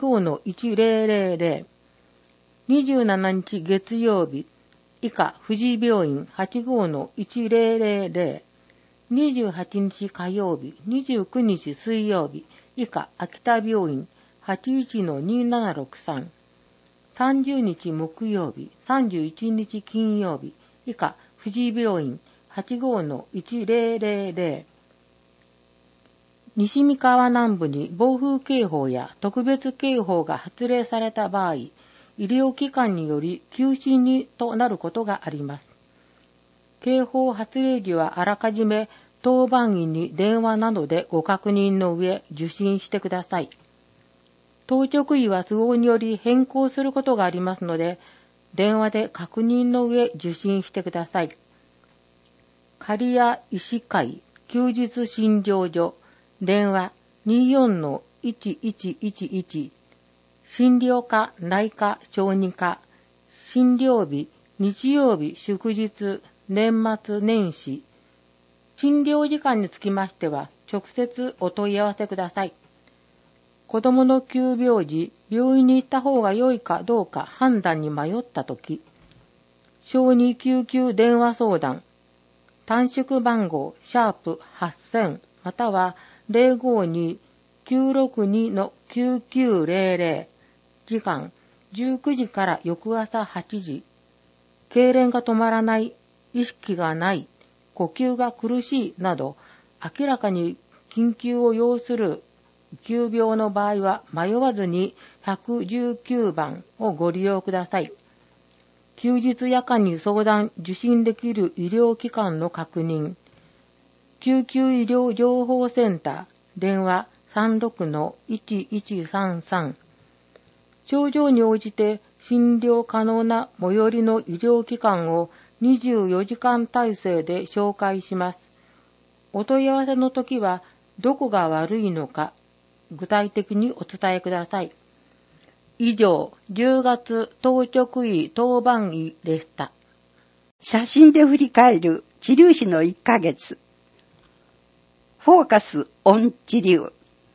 Speaker 4: 85-1000。27日月曜日、以下富士病院 85-1000。28日火曜日、29日水曜日、以下秋田病院 81-2763。30日木曜日、31日金曜日、以下富士病院 85-1000。西三河南部に暴風警報や特別警報が発令された場合、医療機関により休止にとなることがあります。警報発令時はあらかじめ当番員に電話などでご確認の上受診してください。当直医は都合により変更することがありますので、電話で確認の上受診してください。刈谷医師会休日診療所電話 24-1111。診療科内科小児科診療日日曜日祝日年末年始。診療時間につきましては直接お問い合わせください。子供の急病時、病院に行った方が良いかどうか判断に迷ったとき、小児救急電話相談、短縮番号#8000または 052-962-9900。時間19時から翌朝8時。痙攣が止まらない、 意識がない、呼吸が苦しいなど、明らかに緊急を要する急病の場合は迷わずに119番をご利用ください。休日夜間に相談・受診できる医療機関の確認。救急医療情報センター、電話 36-1133。症状に応じて診療可能な最寄りの医療機関を24時間体制で紹介します。お問い合わせのときはどこが悪いのか具体的にお伝えください。以上、10月当直医当番医でした。
Speaker 5: 写真で振り返る治療師の1ヶ月。フォーカスオン治療。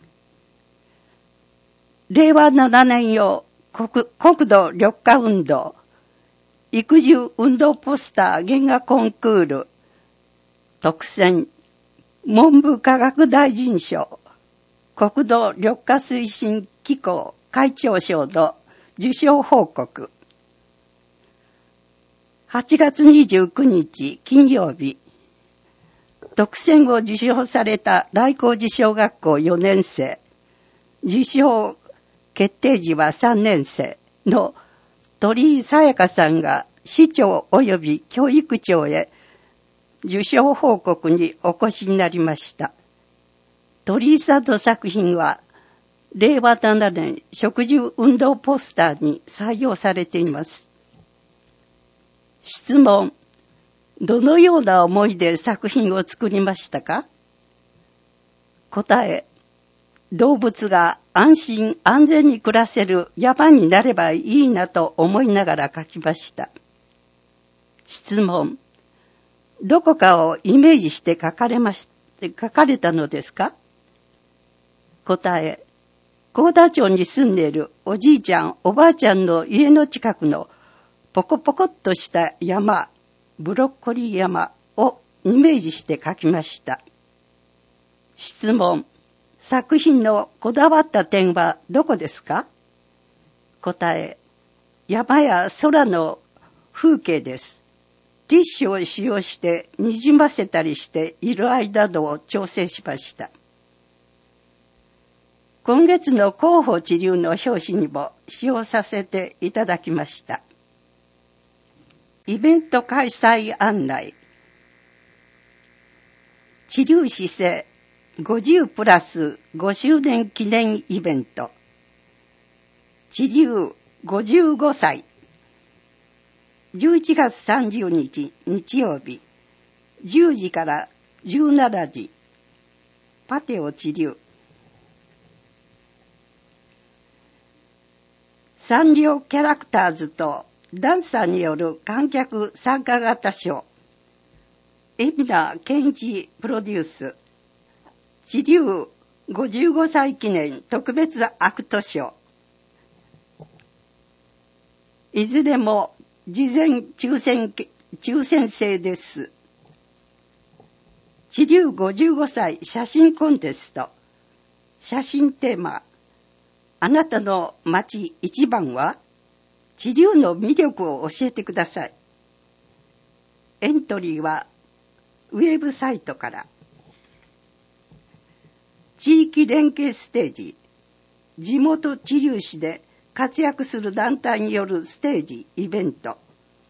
Speaker 5: 令和7年用国土緑化運動、育児運動ポスター原画コンクール、特選、文部科学大臣賞、国土緑化推進機構会長賞の受賞報告。8月29日金曜日、特選を受賞された来光寺小学校4年生、受賞決定時は3年生の鳥居さやかさんが市長及び教育長へ受賞報告にお越しになりました。鳥居さんの作品は令和7年植樹運動ポスターに採用されています。質問。どのような思いで作品を作りましたか？答え。動物が安心安全に暮らせる山になればいいなと思いながら書きました。質問。どこかをイメージして書かれたのですか？答え。幸田町に住んでいるおじいちゃんおばあちゃんの家の近くのポコポコっとした山、ブロッコリー山をイメージして書きました。質問。作品のこだわった点はどこですか？答え。山や空の風景です。ティッシュを使用してにじませたりして色合いなどを調整しました。今月の広報治療の表紙にも使用させていただきました。イベント開催案内。治療士生50プラス5周年記念イベント。治療55歳。11月30日日曜日、10時から17時。パテオ治療。サンリオキャラクターズとダンサーによる観客参加型ショー。海老名健一プロデュース。治療55歳記念特別アクトショー。いずれも事前抽選制です。治療55歳写真コンテスト。写真テーマ。あなたの街一番は？治療の魅力を教えてください。エントリーはウェブサイトから。地域連携ステージ。地元治療士で活躍する団体によるステージイベント。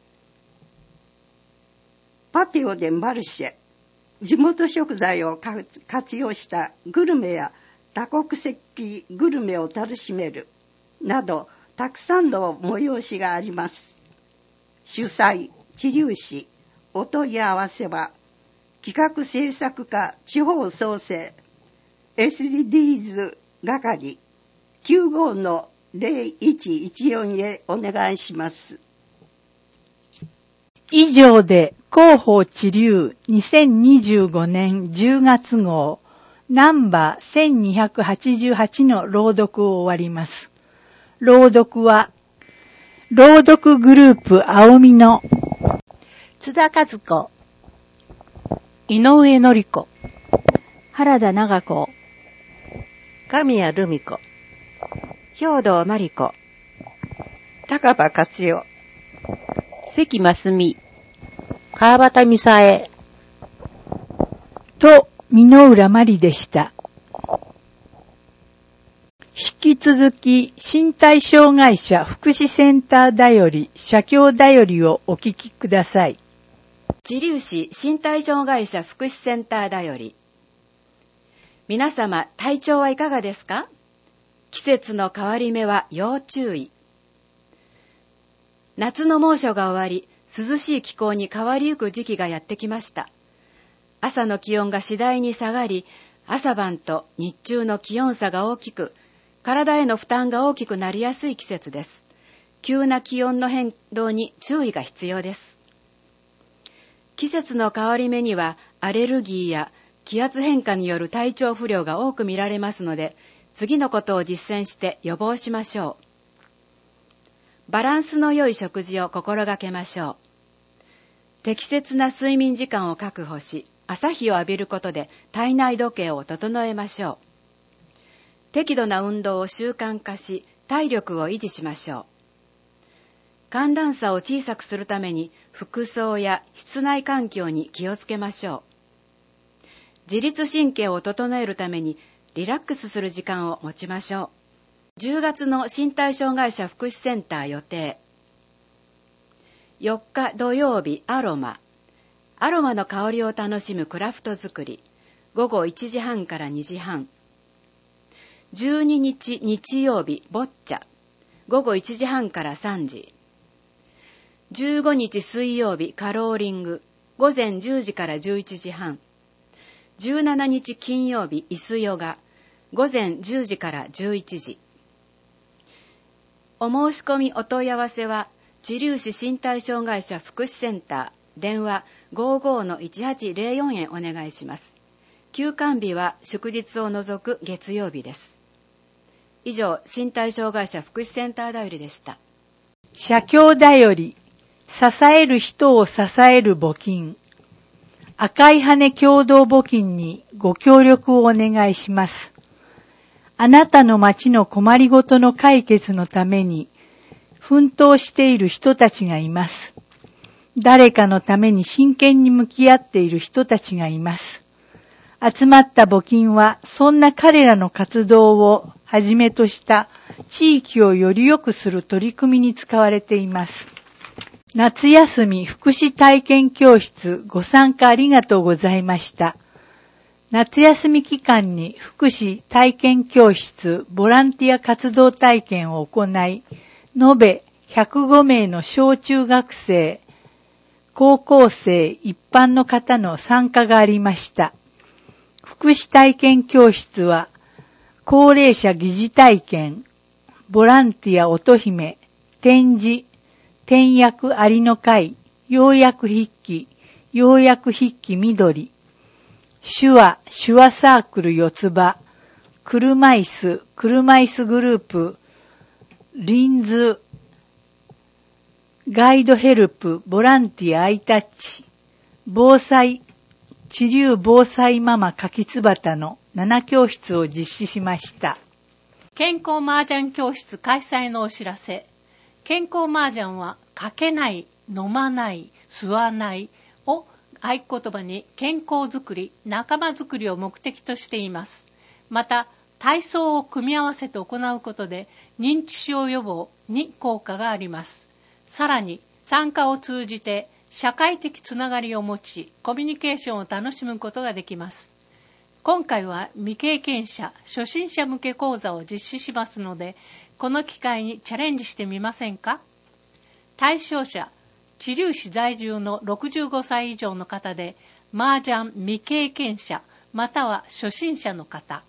Speaker 5: パテオでマルシェ。地元食材を活用したグルメや多国籍グルメを楽しめるなどたくさんの催しがあります。主催治療士。お問い合わせは企画制作課地方創生 SDGs 係 95-0114 へお願いします。
Speaker 1: 以上で広報治療2025年10月号ナンバー1288の朗読を終わります。朗読は、朗読グループ青みの
Speaker 8: 津田和子、
Speaker 2: 井上典子、
Speaker 7: 原田長子、
Speaker 6: 神谷留美子、
Speaker 7: 兵藤真理子、
Speaker 5: 高場克代、
Speaker 3: 関真澄、
Speaker 4: 川端美沙恵
Speaker 1: と箕浦まりでした。引き続き身体障害者福祉センターだより社協だよりをお聞きください。
Speaker 7: 知立市身体障害者福祉センターだより。皆様、体調はいかがですか？季節の変わり目は要注意。夏の猛暑が終わり、涼しい気候に変わりゆく時期がやってきました。朝の気温が次第に下がり、朝晩と日中の気温差が大きく、体への負担が大きくなりやすい季節です。急な気温の変動に注意が必要です。季節の変わり目にはアレルギーや気圧変化による体調不良が多く見られますので、次のことを実践して予防しましょう。バランスの良い食事を心がけましょう。適切な睡眠時間を確保し、朝日を浴びることで体内時計を整えましょう。適度な運動を習慣化し、体力を維持しましょう。寒暖差を小さくするために、服装や室内環境に気をつけましょう。自律神経を整えるために、リラックスする時間を持ちましょう。10月の身体障害者福祉センター予定。4日土曜日アロマの香りを楽しむクラフト作り、午後1時半から2時半。12日日曜日ボッチャ、午後1時半から3時。15日水曜日カローリング、午前10時から11時半。17日金曜日椅子ヨガ、午前10時から11時。お申し込みお問い合わせは、知立市身体障害者福祉センター、電話 55-1804 へお願いします。休館日は祝日を除く月曜日です。以上、身体障害者福祉センターだよりでした。
Speaker 1: 社協だより、支える人を支える募金。赤い羽共同募金にご協力をお願いします。あなたの町の困りごとの解決のために奮闘している人たちがいます。誰かのために真剣に向き合っている人たちがいます。集まった募金はそんな彼らの活動をはじめとした地域をより良くする取り組みに使われています。夏休み福祉体験教室ご参加ありがとうございました。夏休み期間に福祉体験教室ボランティア活動体験を行い、延べ105名の小中学生、高校生一般の方の参加がありました。福祉体験教室は、高齢者疑似体験、ボランティア乙姫、展示、転訳ありの会、要約筆記、要約筆記緑、手話サークル四つ葉、車椅子グループ、リンズ、ガイドヘルプ、ボランティアアイタッチ、防災、知立防災ママ柿つばたの7教室を実施しました。
Speaker 2: 健康麻雀教室開催のお知らせ。健康麻雀はかけない、飲まない、吸わないを合言葉に健康づくり、仲間づくりを目的としています。また、体操を組み合わせて行うことで認知症予防に効果があります。さらに、参加を通じて社会的つながりを持ち、コミュニケーションを楽しむことができます。今回は未経験者、初心者向け講座を実施しますので、この機会にチャレンジしてみませんか？対象者、知立市在住の65歳以上の方で、麻雀未経験者、または初心者の方。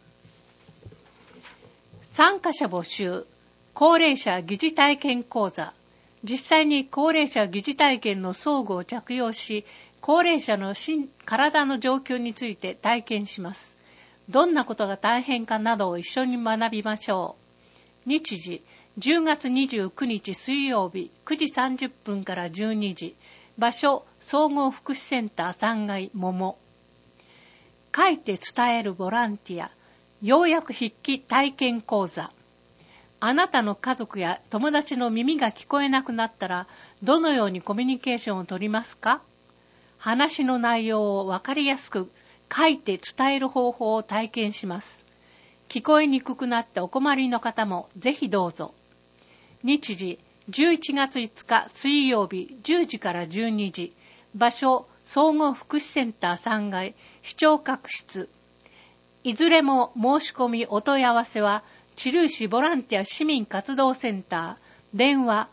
Speaker 2: 参加者募集、高齢者疑似体験講座。実際に高齢者疑似体験の装具を着用し、高齢者の体の状況について体験します。どんなことが大変かなどを一緒に学びましょう。日時、10月29日水曜日9時30分から12時。場所、総合福祉センター3階桃。書いて伝えるボランティア、要約筆記体験講座。あなたの家族や友達の耳が聞こえなくなったら、どのようにコミュニケーションを取りますか？ 話の内容をわかりやすく書いて伝える方法を体験します。聞こえにくくなってお困りの方もぜひどうぞ。日時11月5日水曜日10時から12時。場所総合福祉センター3階視聴覚室。いずれも申し込みお問い合わせは知立市ボランティア市民活動センター電話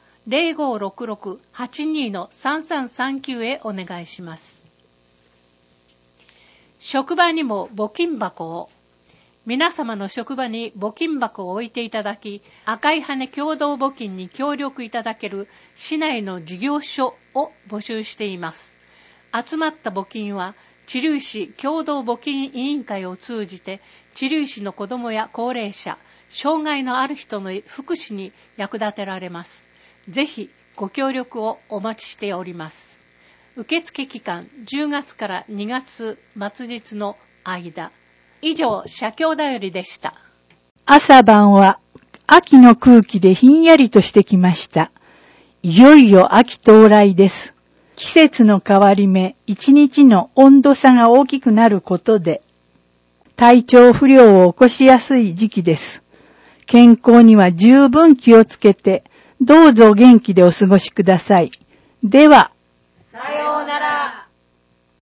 Speaker 2: 0566-82-3339 へお願いします。職場にも募金箱を。皆様の職場に募金箱を置いていただき、赤い羽共同募金に協力いただける市内の事業所を募集しています。集まった募金は、知立市共同募金委員会を通じて、知立市の子どもや高齢者、障害のある人の福祉に役立てられます。ぜひご協力をお待ちしております。受付期間10月から2月末日の間。以上、社協だよりでした。
Speaker 1: 朝晩は秋の空気でひんやりとしてきました。いよいよ秋到来です。季節の変わり目、一日の温度差が大きくなることで、体調不良を起こしやすい時期です。健康には十分気をつけて、どうぞ元気でお過ごしください。では、